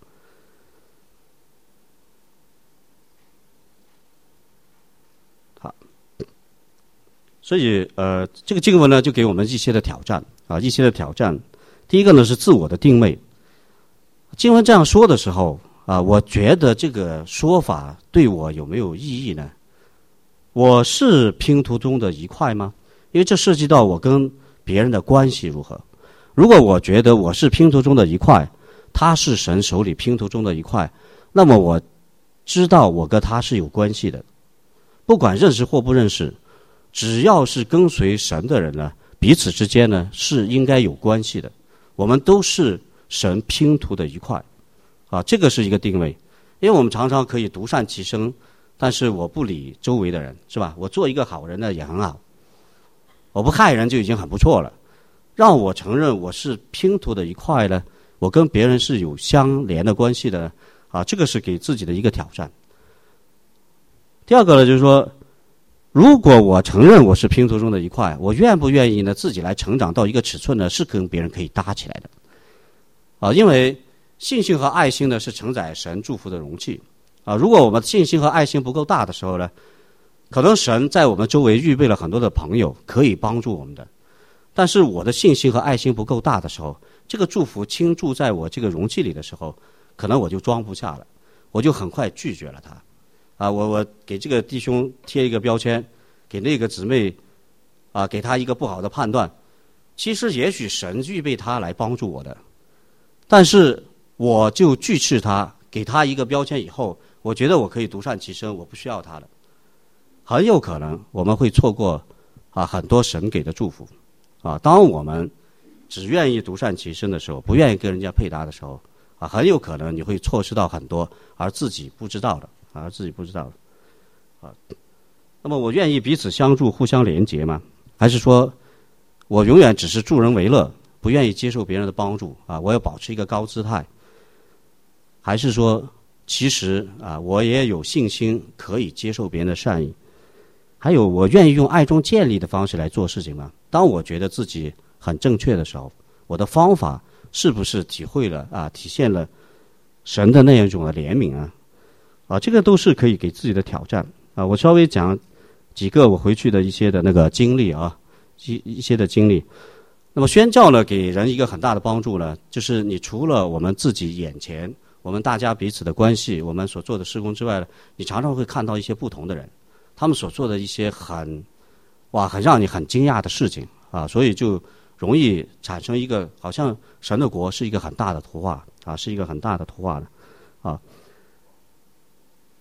好，所以呃，这个经文呢，就给我们一些的挑战啊，一些的挑战。第一个呢是自我的定位。经文这样说的时候啊，我觉得这个说法对我有没有意义呢？我是拼图中的一块吗？因为这涉及到我跟别人的关系如何。如果我觉得我是拼图中的一块，他是神手里拼图中的一块，那么我知道我跟他是有关系的，不管认识或不认识，只要是跟随神的人呢，彼此之间呢是应该有关系的，我们都是神拼图的一块，啊，这个是一个定位。因为我们常常可以独善其身，但是我不理周围的人，是吧？我做一个好人呢也很好，我不害人就已经很不错了。让我承认我是拼图的一块呢，我跟别人是有相连的关系的，啊，这个是给自己的一个挑战。第二个呢，就是说，如果我承认我是拼图中的一块，我愿不愿意呢自己来成长到一个尺寸呢，是跟别人可以搭起来的，啊，因为信心和爱心呢是承载神祝福的容器，啊，如果我们信心和爱心不够大的时候呢，可能神在我们周围预备了很多的朋友可以帮助我们的，但是我的信心和爱心不够大的时候，这个祝福倾注在我这个容器里的时候，可能我就装不下了，我就很快拒绝了他。啊，我我给这个弟兄贴一个标签，给那个姊妹啊，给他一个不好的判断。其实也许神预备他来帮助我的，但是我就拒斥他，给他一个标签以后，我觉得我可以独善其身，我不需要他了。很有可能我们会错过啊很多神给的祝福。啊，当我们只愿意独善其身的时候，不愿意跟人家配搭的时候，啊，很有可能你会错失到很多而自己不知道的，而自己不知道的，啊。那么我愿意彼此相助、互相连结吗？还是说我永远只是助人为乐，不愿意接受别人的帮助啊？我要保持一个高姿态，还是说其实啊，我也有信心可以接受别人的善意？还有，我愿意用爱中建立的方式来做事情吗？当我觉得自己很正确的时候，我的方法是不是体会了啊，体现了神的那样一种的怜悯啊？啊，这个都是可以给自己的挑战啊。我稍微讲几个我回去的一些的那个经历啊，一一些的经历。那么宣教呢，给人一个很大的帮助呢，就是你除了我们自己眼前，我们大家彼此的关系，我们所做的事工之外呢，你常常会看到一些不同的人，他们所做的一些很哇，很让你很惊讶的事情啊，所以就容易产生一个好像神的国是一个很大的图画啊，是一个很大的图画的啊。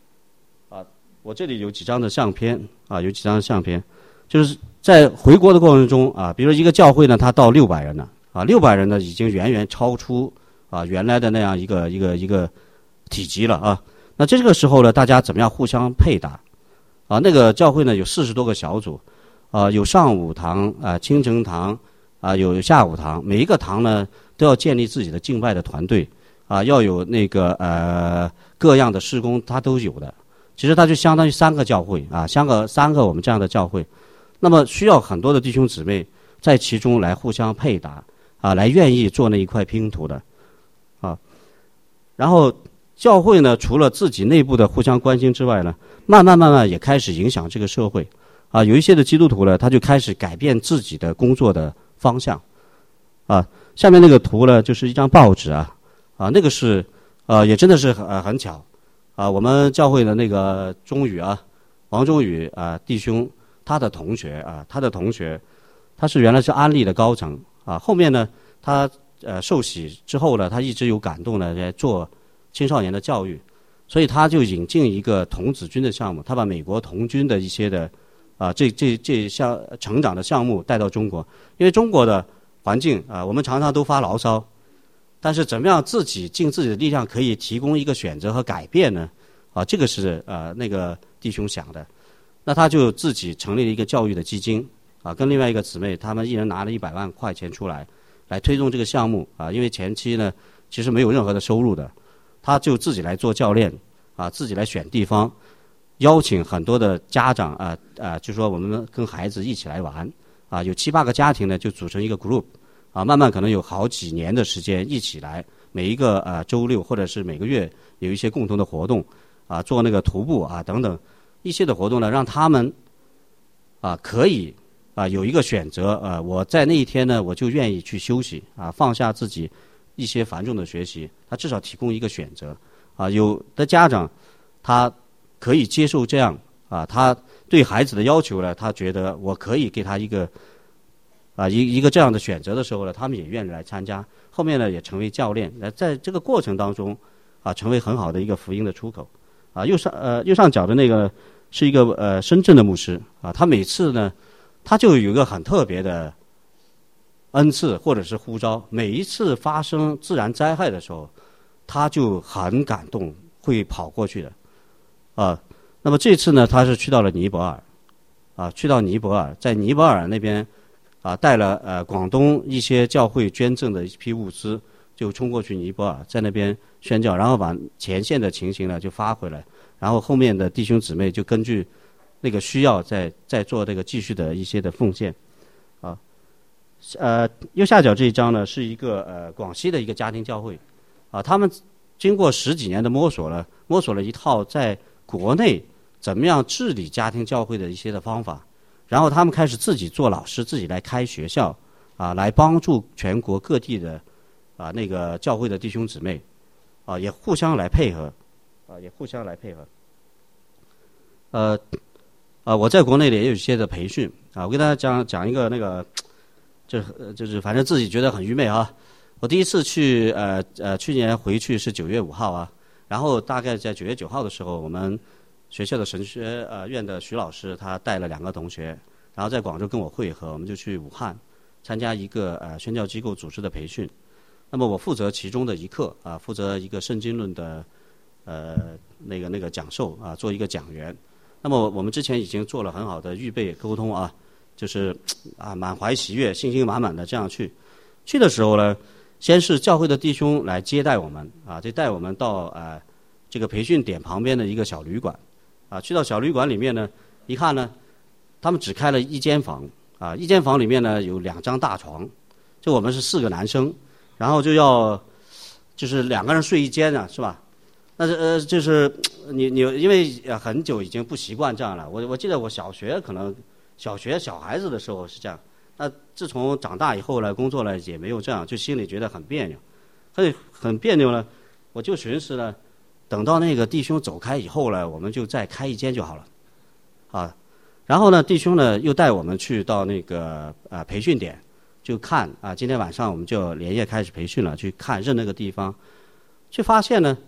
我这里有几张的相片啊，有几张的相片，就是在回国的过程中啊，比如一个教会呢，它到六百人了啊，六百人呢已经远远超出啊原来的那样一个一个一个体积了啊。那这个时候呢，大家怎么样互相配搭啊？那个教会呢有四十多个小组啊，有上午堂啊、清晨堂啊，有下午堂，每一个堂呢都要建立自己的敬拜的团队啊，要有那个呃各样的事工，它都有的。其实它就相当于三个教会啊，相个三个我们这样的教会，那么需要很多的弟兄姊妹在其中来互相配搭啊，来愿意做那一块拼图的啊。然后教会呢，除了自己内部的互相关心之外呢，慢慢慢慢也开始影响这个社会啊。有一些的基督徒呢，他就开始改变自己的工作的方向啊。下面那个图呢，就是一张报纸啊啊，那个是呃也真的是很、呃、很巧。啊，我们教会的那个钟宇啊，王钟宇啊弟兄，他的同学啊，他的同学，他是原来是安利的高层啊，后面呢，他呃受洗之后呢，他一直有感动呢，在做青少年的教育，所以他就引进一个童子军的项目，他把美国童军的一些的啊这这这项成长的项目带到中国，因为中国的环境啊，我们常常都发牢骚。但是怎么样自己尽自己的力量可以提供一个选择和改变呢？啊，这个是呃那个弟兄想的，那他就自己成立了一个教育的基金啊，跟另外一个姊妹，他们一人拿了一百万块钱出来，来推动这个项目啊。因为前期呢其实没有任何的收入的，他就自己来做教练啊，自己来选地方，邀请很多的家长啊啊，就说我们跟孩子一起来玩啊，有七八个家庭呢就组成一个 group。啊，慢慢可能有好几年的时间一起来，每一个呃周六或者是每个月有一些共同的活动，啊，做那个徒步啊等等一些的活动呢，让他们啊可以啊有一个选择啊，我在那一天呢我就愿意去休息啊，放下自己一些繁重的学习，他至少提供一个选择啊。有的家长他可以接受这样啊，他对孩子的要求呢，他觉得我可以给他一个。啊，一一个这样的选择的时候呢，他们也愿意来参加。后面呢，也成为教练。呃，在这个过程当中，啊，成为很好的一个福音的出口。啊，右上呃右上角的那个是一个呃深圳的牧师啊，他每次呢，他就有一个很特别的恩赐或者是呼召。每一次发生自然灾害的时候，他就很感动，会跑过去的。啊，那么这次呢，他是去到了尼泊尔，啊，去到尼泊尔，在尼泊尔那边。啊，带了呃广东一些教会捐赠的一批物资，就冲过去尼泊尔，在那边宣教，然后把前线的情形呢就发回来，然后后面的弟兄姊妹就根据那个需要再再做这个继续的一些的奉献。啊，呃右下角这一张呢是一个呃广西的一个家庭教会，啊，他们经过十几年的摸索了，摸索了一套在国内怎么样治理家庭教会的一些的方法。然后他们开始自己做老师，自己来开学校，啊，来帮助全国各地的啊那个教会的弟兄姊妹，啊，也互相来配合，啊，也互相来配合。呃，啊，我在国内也有一些的培训，啊，我跟大家讲讲一个那个，就是就是反正自己觉得很愚昧啊。我第一次去呃呃去年回去是九月五号啊，然后大概在九月九号的时候，我们。学校的神学呃院的徐老师，他带了两个同学，然后在广州跟我会合，我们就去武汉参加一个呃宣教机构组织的培训。那么我负责其中的一课啊，负责一个圣经论的呃那个那个讲授啊，做一个讲员。那么我们之前已经做了很好的预备沟通啊，就是啊满怀喜悦、信心满满的这样去。去的时候呢，先是教会的弟兄来接待我们啊，就带我们到呃这个培训点旁边的一个小旅馆。啊，去到小旅馆里面呢，一看呢，他们只开了一间房，啊，一间房里面呢有两张大床，就我们是四个男生，然后就要就是两个人睡一间啊，是吧？那呃就是你你因为很久已经不习惯这样了，我我记得我小学可能小学小孩子的时候是这样，那自从长大以后呢，工作了也没有这样，就心里觉得很别扭，很很别扭呢，我就寻思呢。等到那个弟兄走开以后呢，我们就再开一间就好了，啊，然后呢，弟兄呢又带我们去到那个呃培训点，就看啊，今天晚上我们就连夜开始培训了，去看认那个地方，去发现呢，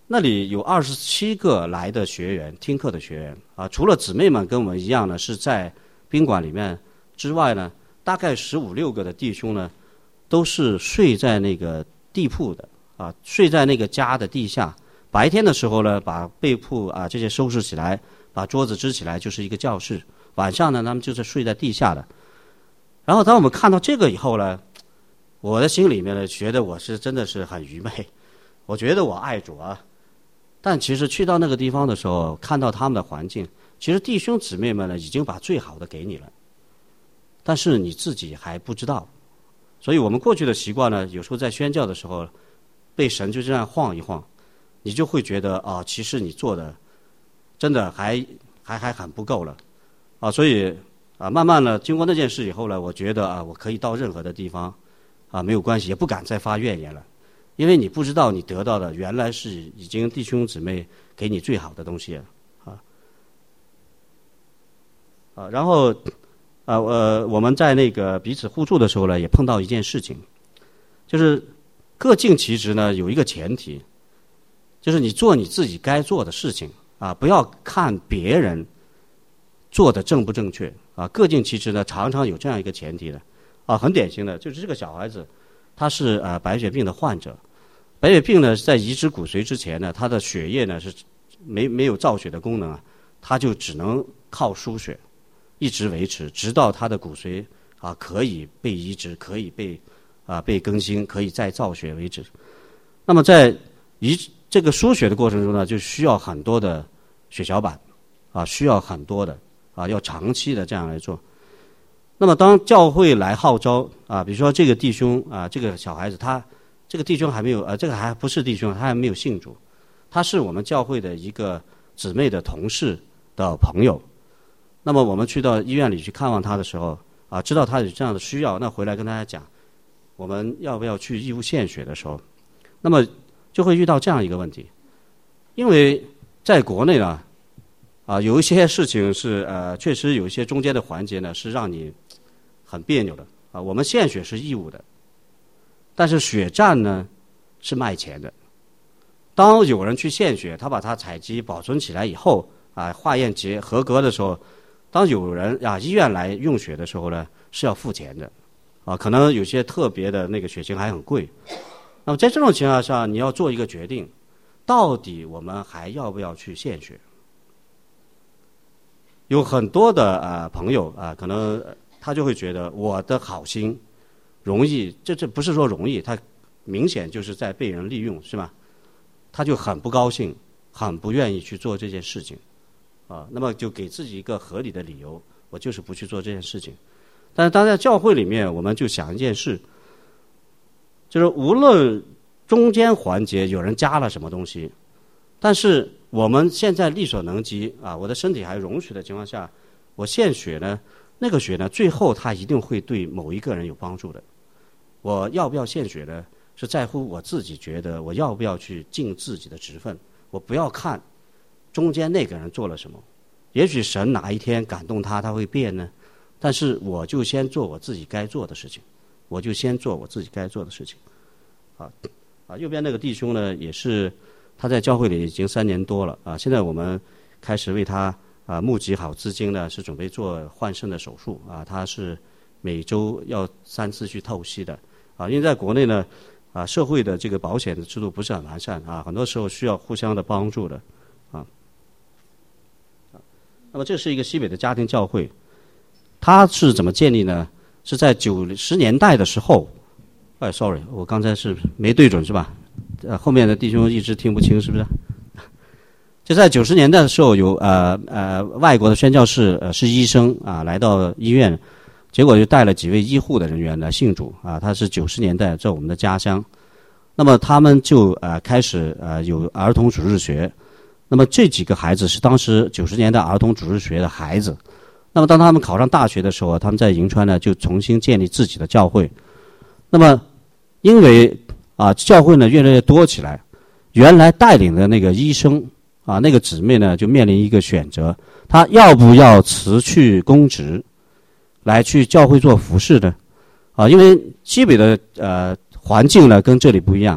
那里有二十七个来的学员，听课的学员啊，除了姊妹们跟我们一样呢，是在宾馆里面之外呢，大概十五六个的弟兄呢，都是睡在那个地铺的啊，睡在那个家的地下。白天的时候呢，把被铺啊这些收拾起来，把桌子支起来，就是一个教室。晚上呢，他们就是睡在地下的。然后当我们看到这个以后呢，我的心里面呢，觉得我是真的是很愚昧。我觉得我爱主啊，但其实去到那个地方的时候，看到他们的环境，其实弟兄姊妹们呢，已经把最好的给你了，但是你自己还不知道。所以我们过去的习惯呢，有时候在宣教的时候，被神就这样晃一晃，你就会觉得啊，其实你做的真的还还还很不够了啊。所以啊，慢慢的经过那件事以后呢，我觉得啊，我可以到任何的地方啊，没有关系，也不敢再发怨言了，因为你不知道你得到的原来是已经弟兄姊妹给你最好的东西了啊啊。然后啊呃，我们在那个彼此互助的时候呢，也碰到一件事情，就是各尽其职呢，有一个前提，就是你做你自己该做的事情啊，不要看别人做的正不正确啊。各尽其职呢，常常有这样一个前提的啊，很典型的就是这个小孩子，他是呃白血病的患者。白血病呢，在移植骨髓之前呢，他的血液呢是没没有造血的功能啊，他就只能靠输血一直维持，直到他的骨髓啊可以被移植，可以被啊被更新，可以再造血为止。那么在移这个输血的过程中呢，就需要很多的血小板啊，需要很多的啊，要长期的这样来做。那么当教会来号召啊，比如说这个弟兄啊，这个小孩子他这个弟兄还没有呃，这个还不是弟兄，他还没有信主，他是我们教会的一个姊妹的同事的朋友。那么我们去到医院里去看望他的时候啊，知道他有这样的需要，那回来跟大家讲，我们要不要去义务献血的时候，那么就会遇到这样一个问题，因为在国内呢，啊，有一些事情是呃，确实有一些中间的环节呢，是让你很别扭的啊。我们献血是义务的，但是血站呢是卖钱的。当有人去献血，他把它采集保存起来以后啊，化验结合格的时候，当有人啊医院来用血的时候呢，是要付钱的啊。可能有些特别的那个血型还很贵。那么在这种情况下，你要做一个决定，到底我们还要不要去献血？有很多的呃朋友啊、呃，可能他就会觉得我的好心容易，这这不是说容易，他明显就是在被人利用，是吧？他就很不高兴，很不愿意去做这件事情啊。那么就给自己一个合理的理由，我就是不去做这件事情。但是当在教会里面，我们就想一件事，就是无论中间环节有人加了什么东西，但是我们现在力所能及啊，我的身体还容许的情况下，我献血呢，那个血呢，最后它一定会对某一个人有帮助的。我要不要献血呢？是在乎我自己觉得我要不要去尽自己的职分，我不要看中间那个人做了什么。也许神哪一天感动他，他会变呢，但是我就先做我自己该做的事情，我就先做我自己该做的事情。啊啊，右边那个弟兄呢，也是他在教会里已经三年多了啊。现在我们开始为他啊募集好资金呢，是准备做换肾的手术啊。他是每周要三次去透析的啊，因为在国内呢啊，社会的这个保险的制度不是很完善啊，很多时候需要互相的帮助的啊。那么这是一个西北的家庭教会，它是怎么建立呢？是在九十年代的时候。哎 ，sorry， 我刚才是没对准是吧？呃，后面的弟兄一直听不清，是不是？就在九十年代的时候，有呃呃外国的宣教士呃是医生啊，来到医院，结果就带了几位医护的人员来信主啊。他是九十年代在我们的家乡，那么他们就呃开始呃有儿童主日学，那么这几个孩子是当时九十年代儿童主日学的孩子。那么当他们考上大学的时候，他们在银川呢就重新建立自己的教会。那么，因为啊教会呢越来越多起来，原来带领的那个医生啊那个姊妹呢就面临一个选择，他要不要辞去公职，来去教会做服侍呢？啊，因为西北的呃环境呢跟这里不一样，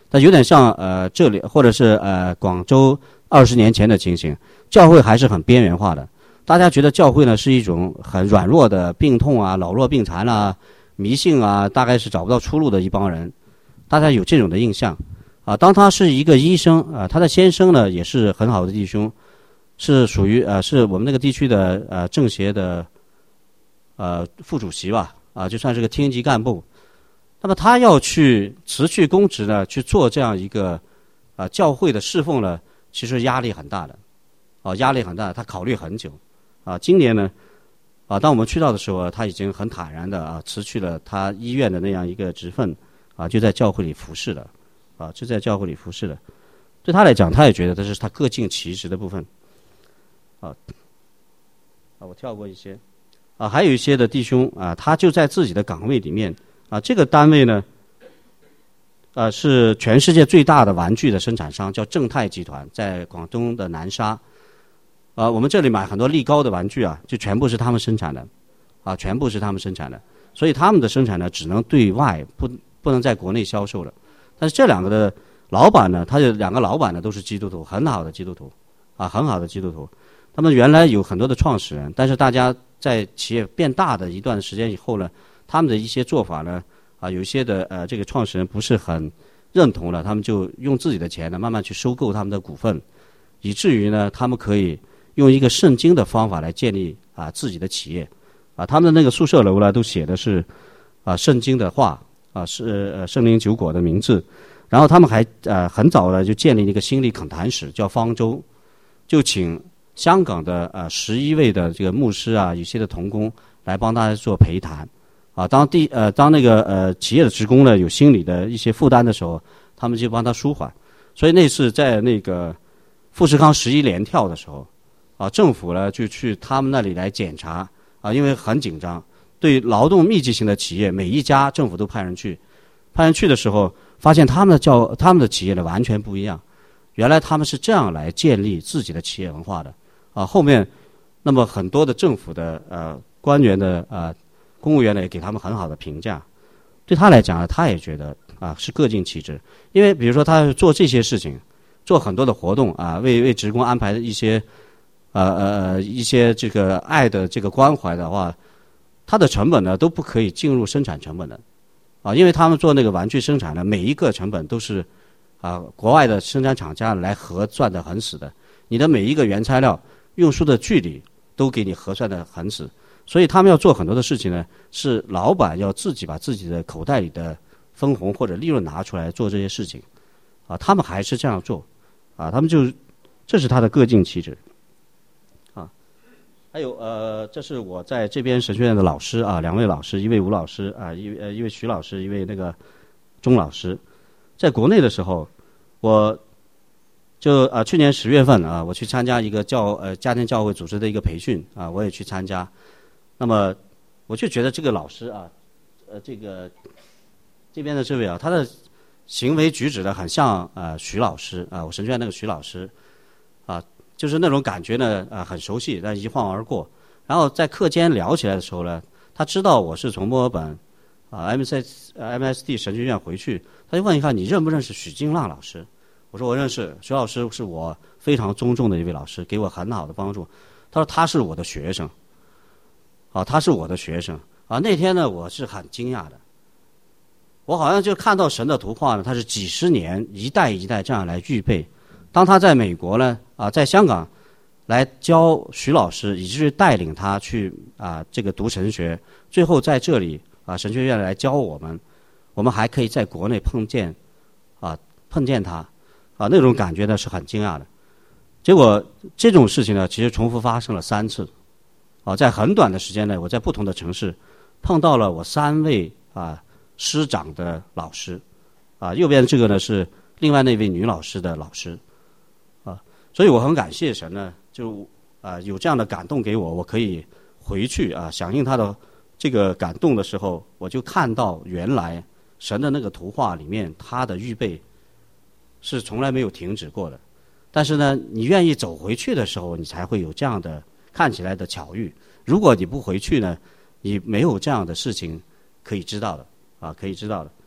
但有点像呃这里或者是呃广州二十年前的情形，教会还是很边缘化的。大家觉得教会呢是一种很软弱的病痛啊、老弱病残啊、迷信啊，大概是找不到出路的一帮人，大家有这种的印象啊。当他是一个医生啊，他的先生呢也是很好的弟兄，是属于呃是我们那个地区的呃政协的呃副主席吧，啊，就算是个厅级干部。那么他要去辞去公职呢，去做这样一个啊、呃、教会的侍奉呢，其实压力很大的，啊，压力很大，他考虑很久，啊，今年呢，啊，当我们去到的时候，他已经很坦然的啊辞去了他医院的那样一个职分，啊，就在教会里服侍了，啊，就在教会里服侍了。对他来讲，他也觉得这是他各尽其职的部分，啊，啊，我跳过一些，啊，还有一些的弟兄啊，他就在自己的岗位里面。啊，这个单位呢，呃，是全世界最大的玩具的生产商，叫正泰集团，在广东的南沙。啊，我们这里买很多力高的玩具啊，就全部是他们生产的，啊，全部是他们生产的。所以他们的生产呢，只能对外，不不能在国内销售了。但是这两个的老板呢，他的两个老板呢都是基督徒，很好的基督徒，啊，很好的基督徒。他们原来有很多的创始人，但是大家在企业变大的一段时间以后呢，他们的一些做法呢，啊，有一些的呃，这个创始人不是很认同了，他们就用自己的钱呢，慢慢去收购他们的股份，以至于呢，他们可以用一个圣经的方法来建立啊自己的企业，啊，他们的那个宿舍楼呢，都写的是啊圣经的话，啊是呃圣灵酒果的名字，然后他们还呃很早的就建立一个心理恳谈室，叫方舟，就请香港的呃十一位的这个牧师啊，有些的同工来帮大家做陪谈。啊，当地呃，当那个呃企业的职工呢有心理的一些负担的时候，他们就帮他舒缓。所以那次在那个富士康十一连跳的时候，啊，政府呢就去他们那里来检查啊，因为很紧张，对劳动密集型的企业，每一家政府都派人去，派人去的时候，发现他们的教他们的企业呢完全不一样。原来他们是这样来建立自己的企业文化的啊。后面那么很多的政府的呃官员的呃。公务员呢也给他们很好的评价，对他来讲呢，他也觉得啊是各尽其职。因为比如说他做这些事情，做很多的活动啊，为为职工安排一些呃呃一些这个爱的这个关怀的话，他的成本呢都不可以进入生产成本的啊，因为他们做那个玩具生产呢，每一个成本都是啊国外的生产厂家来核算的很死的，你的每一个原材料运输的距离都给你核算的很死。所以他们要做很多的事情呢，是老板要自己把自己的口袋里的分红或者利润拿出来做这些事情，啊，他们还是这样做，啊，他们就这是他的各尽其职，啊，还有呃，这是我在这边神学院的老师啊，两位老师，一位吴老师啊，一呃一位徐老师，一位那个钟老师，在国内的时候，我就啊去年十月份啊，我去参加一个教呃家庭教会组织的一个培训啊，我也去参加。那么，我就觉得这个老师啊，呃，这个这边的这位啊，他的行为举止呢，很像呃徐老师啊，我神学院那个徐老师，啊，就是那种感觉呢，啊，很熟悉，但一晃而过。然后在课间聊起来的时候呢，他知道我是从墨尔本啊 M S M S D 神学院回去，他就问一下你认不认识许金浪老师？我说我认识，徐老师是我非常尊重的一位老师，给我很好的帮助。他说他是我的学生。啊，他是我的学生啊。那天呢，我是很惊讶的，我好像就看到神的图画呢，他是几十年一代一代这样来预备。当他在美国呢，啊，在香港来教徐老师，以至于带领他去啊这个读神学，最后在这里啊神学院来教我们，我们还可以在国内碰见啊碰见他啊，那种感觉呢是很惊讶的。结果这种事情呢，其实重复发生了三次。啊，在很短的时间内，我在不同的城市碰到了我三位啊师长的老师，啊，右边这个呢是另外那位女老师的老师，啊，所以我很感谢神呢，就啊有这样的感动给我，我可以回去啊响应他的这个感动的时候，我就看到原来神的那个图画里面他的预备是从来没有停止过的，但是呢，你愿意走回去的时候，你才会有这样的看起来的巧遇。如果你不回去呢，你没有这样的事情可以知道的啊，可以知道的。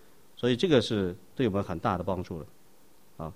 所以这个是对我们很大的帮助的，啊，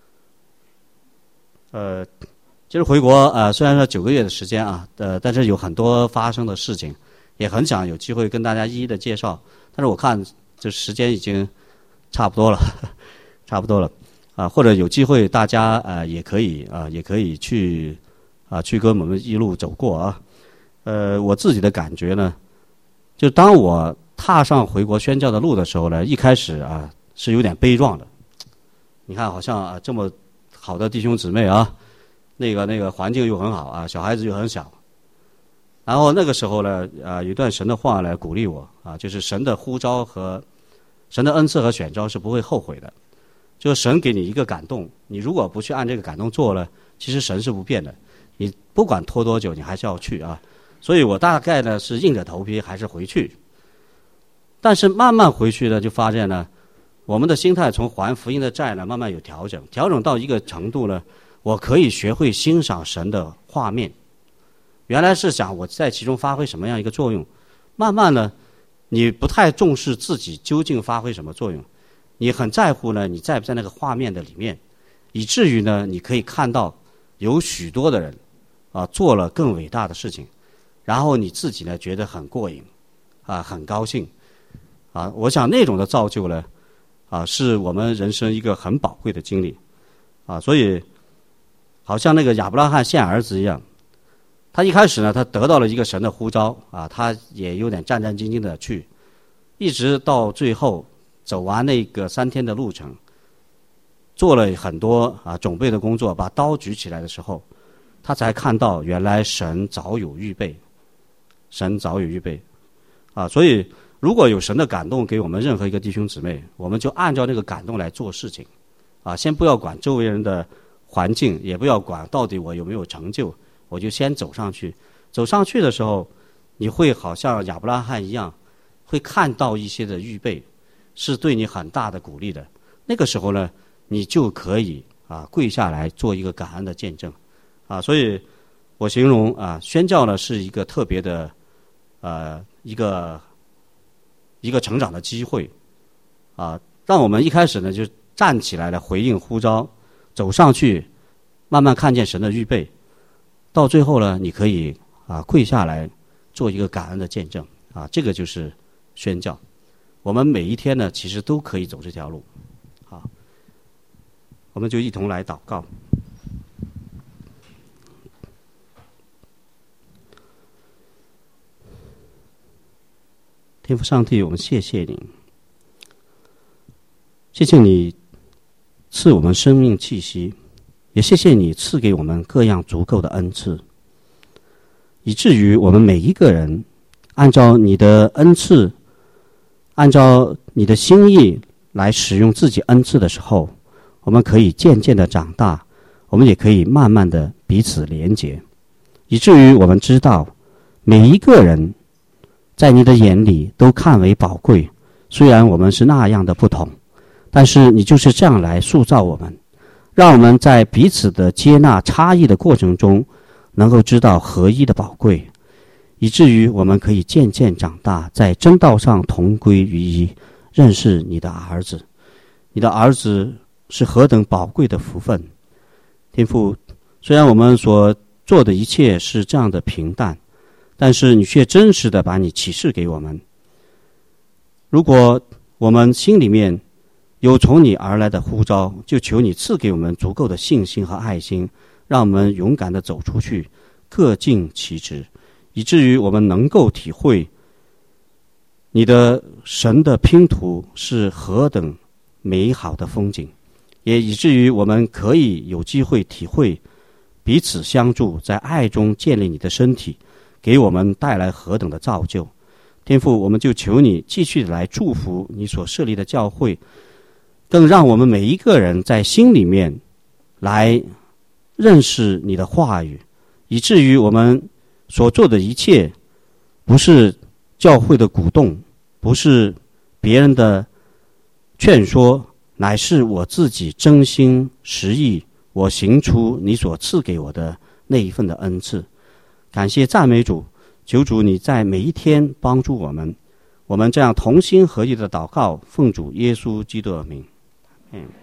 呃，其实回国呃虽然说九个月的时间啊，呃，但是有很多发生的事情，也很想有机会跟大家一一的介绍，但是我看这时间已经差不多了，呵呵差不多了，啊，或者有机会大家呃也可以啊、呃、也可以去啊去跟我们一路走过啊，呃，我自己的感觉呢，就当我踏上回国宣教的路的时候呢，一开始啊是有点悲壮的。你看，好像啊这么好的弟兄姊妹啊，那个那个环境又很好啊，小孩子又很小。然后那个时候呢，啊有一段神的话来鼓励我啊，就是神的呼召和神的恩赐和选召是不会后悔的。就是神给你一个感动，你如果不去按这个感动做了，其实神是不变的。你不管拖多久，你还是要去啊。所以我大概呢是硬着头皮还是回去。但是慢慢回去呢，就发现呢，我们的心态从还福音的债呢，慢慢有调整，调整到一个程度呢，我可以学会欣赏神的画面。原来是想我在其中发挥什么样一个作用，慢慢呢，你不太重视自己究竟发挥什么作用，你很在乎呢，你在不在那个画面的里面，以至于呢，你可以看到有许多的人啊做了更伟大的事情，然后你自己呢觉得很过瘾，啊，很高兴。啊，我想那种的造就呢，啊，是我们人生一个很宝贵的经历，啊，所以好像那个亚伯拉罕献儿子一样，他一开始呢，他得到了一个神的呼召，啊，他也有点战战兢兢的去，一直到最后走完那个三天的路程，做了很多啊准备的工作，把刀举起来的时候，他才看到原来神早有预备，神早有预备，啊，所以。如果有神的感动给我们任何一个弟兄姊妹，我们就按照这个感动来做事情，啊，先不要管周围人的环境，也不要管到底我有没有成就，我就先走上去。走上去的时候，你会好像亚伯拉罕一样，会看到一些的预备，是对你很大的鼓励的。那个时候呢，你就可以啊跪下来做一个感恩的见证，啊，所以我形容啊宣教呢是一个特别的呃一个。一个成长的机会，啊，让我们一开始呢就站起来了回应呼召，走上去，慢慢看见神的预备，到最后呢，你可以啊跪下来做一个感恩的见证，啊，这个就是宣教。我们每一天呢，其实都可以走这条路，好，我们就一同来祷告。天父上帝，我们谢谢你，谢谢你赐我们生命气息，也谢谢你赐给我们各样足够的恩赐，以至于我们每一个人按照你的恩赐，按照你的心意来使用自己恩赐的时候，我们可以渐渐的长大，我们也可以慢慢的彼此连结，以至于我们知道每一个人在你的眼里都看为宝贵，虽然我们是那样的不同，但是你就是这样来塑造我们，让我们在彼此的接纳差异的过程中，能够知道合一的宝贵，以至于我们可以渐渐长大，在真道上同归于一，认识你的儿子。你的儿子是何等宝贵的福分。天父，虽然我们所做的一切是这样的平淡，但是你却真实的把你启示给我们。如果我们心里面有从你而来的呼召，就求你赐给我们足够的信心和爱心，让我们勇敢的走出去，各尽其职，以至于我们能够体会你的神的拼图是何等美好的风景，也以至于我们可以有机会体会彼此相助，在爱中建立你的身体，给我们带来何等的造就。天父，我们就求你继续来祝福你所设立的教会，更让我们每一个人在心里面来认识你的话语，以至于我们所做的一切不是教会的鼓动，不是别人的劝说，乃是我自己真心实意，我行出你所赐给我的那一份的恩赐。感谢赞美主，求主你在每一天帮助我们，我我们这样同心合意的祷告，奉主耶稣基督的名，嗯。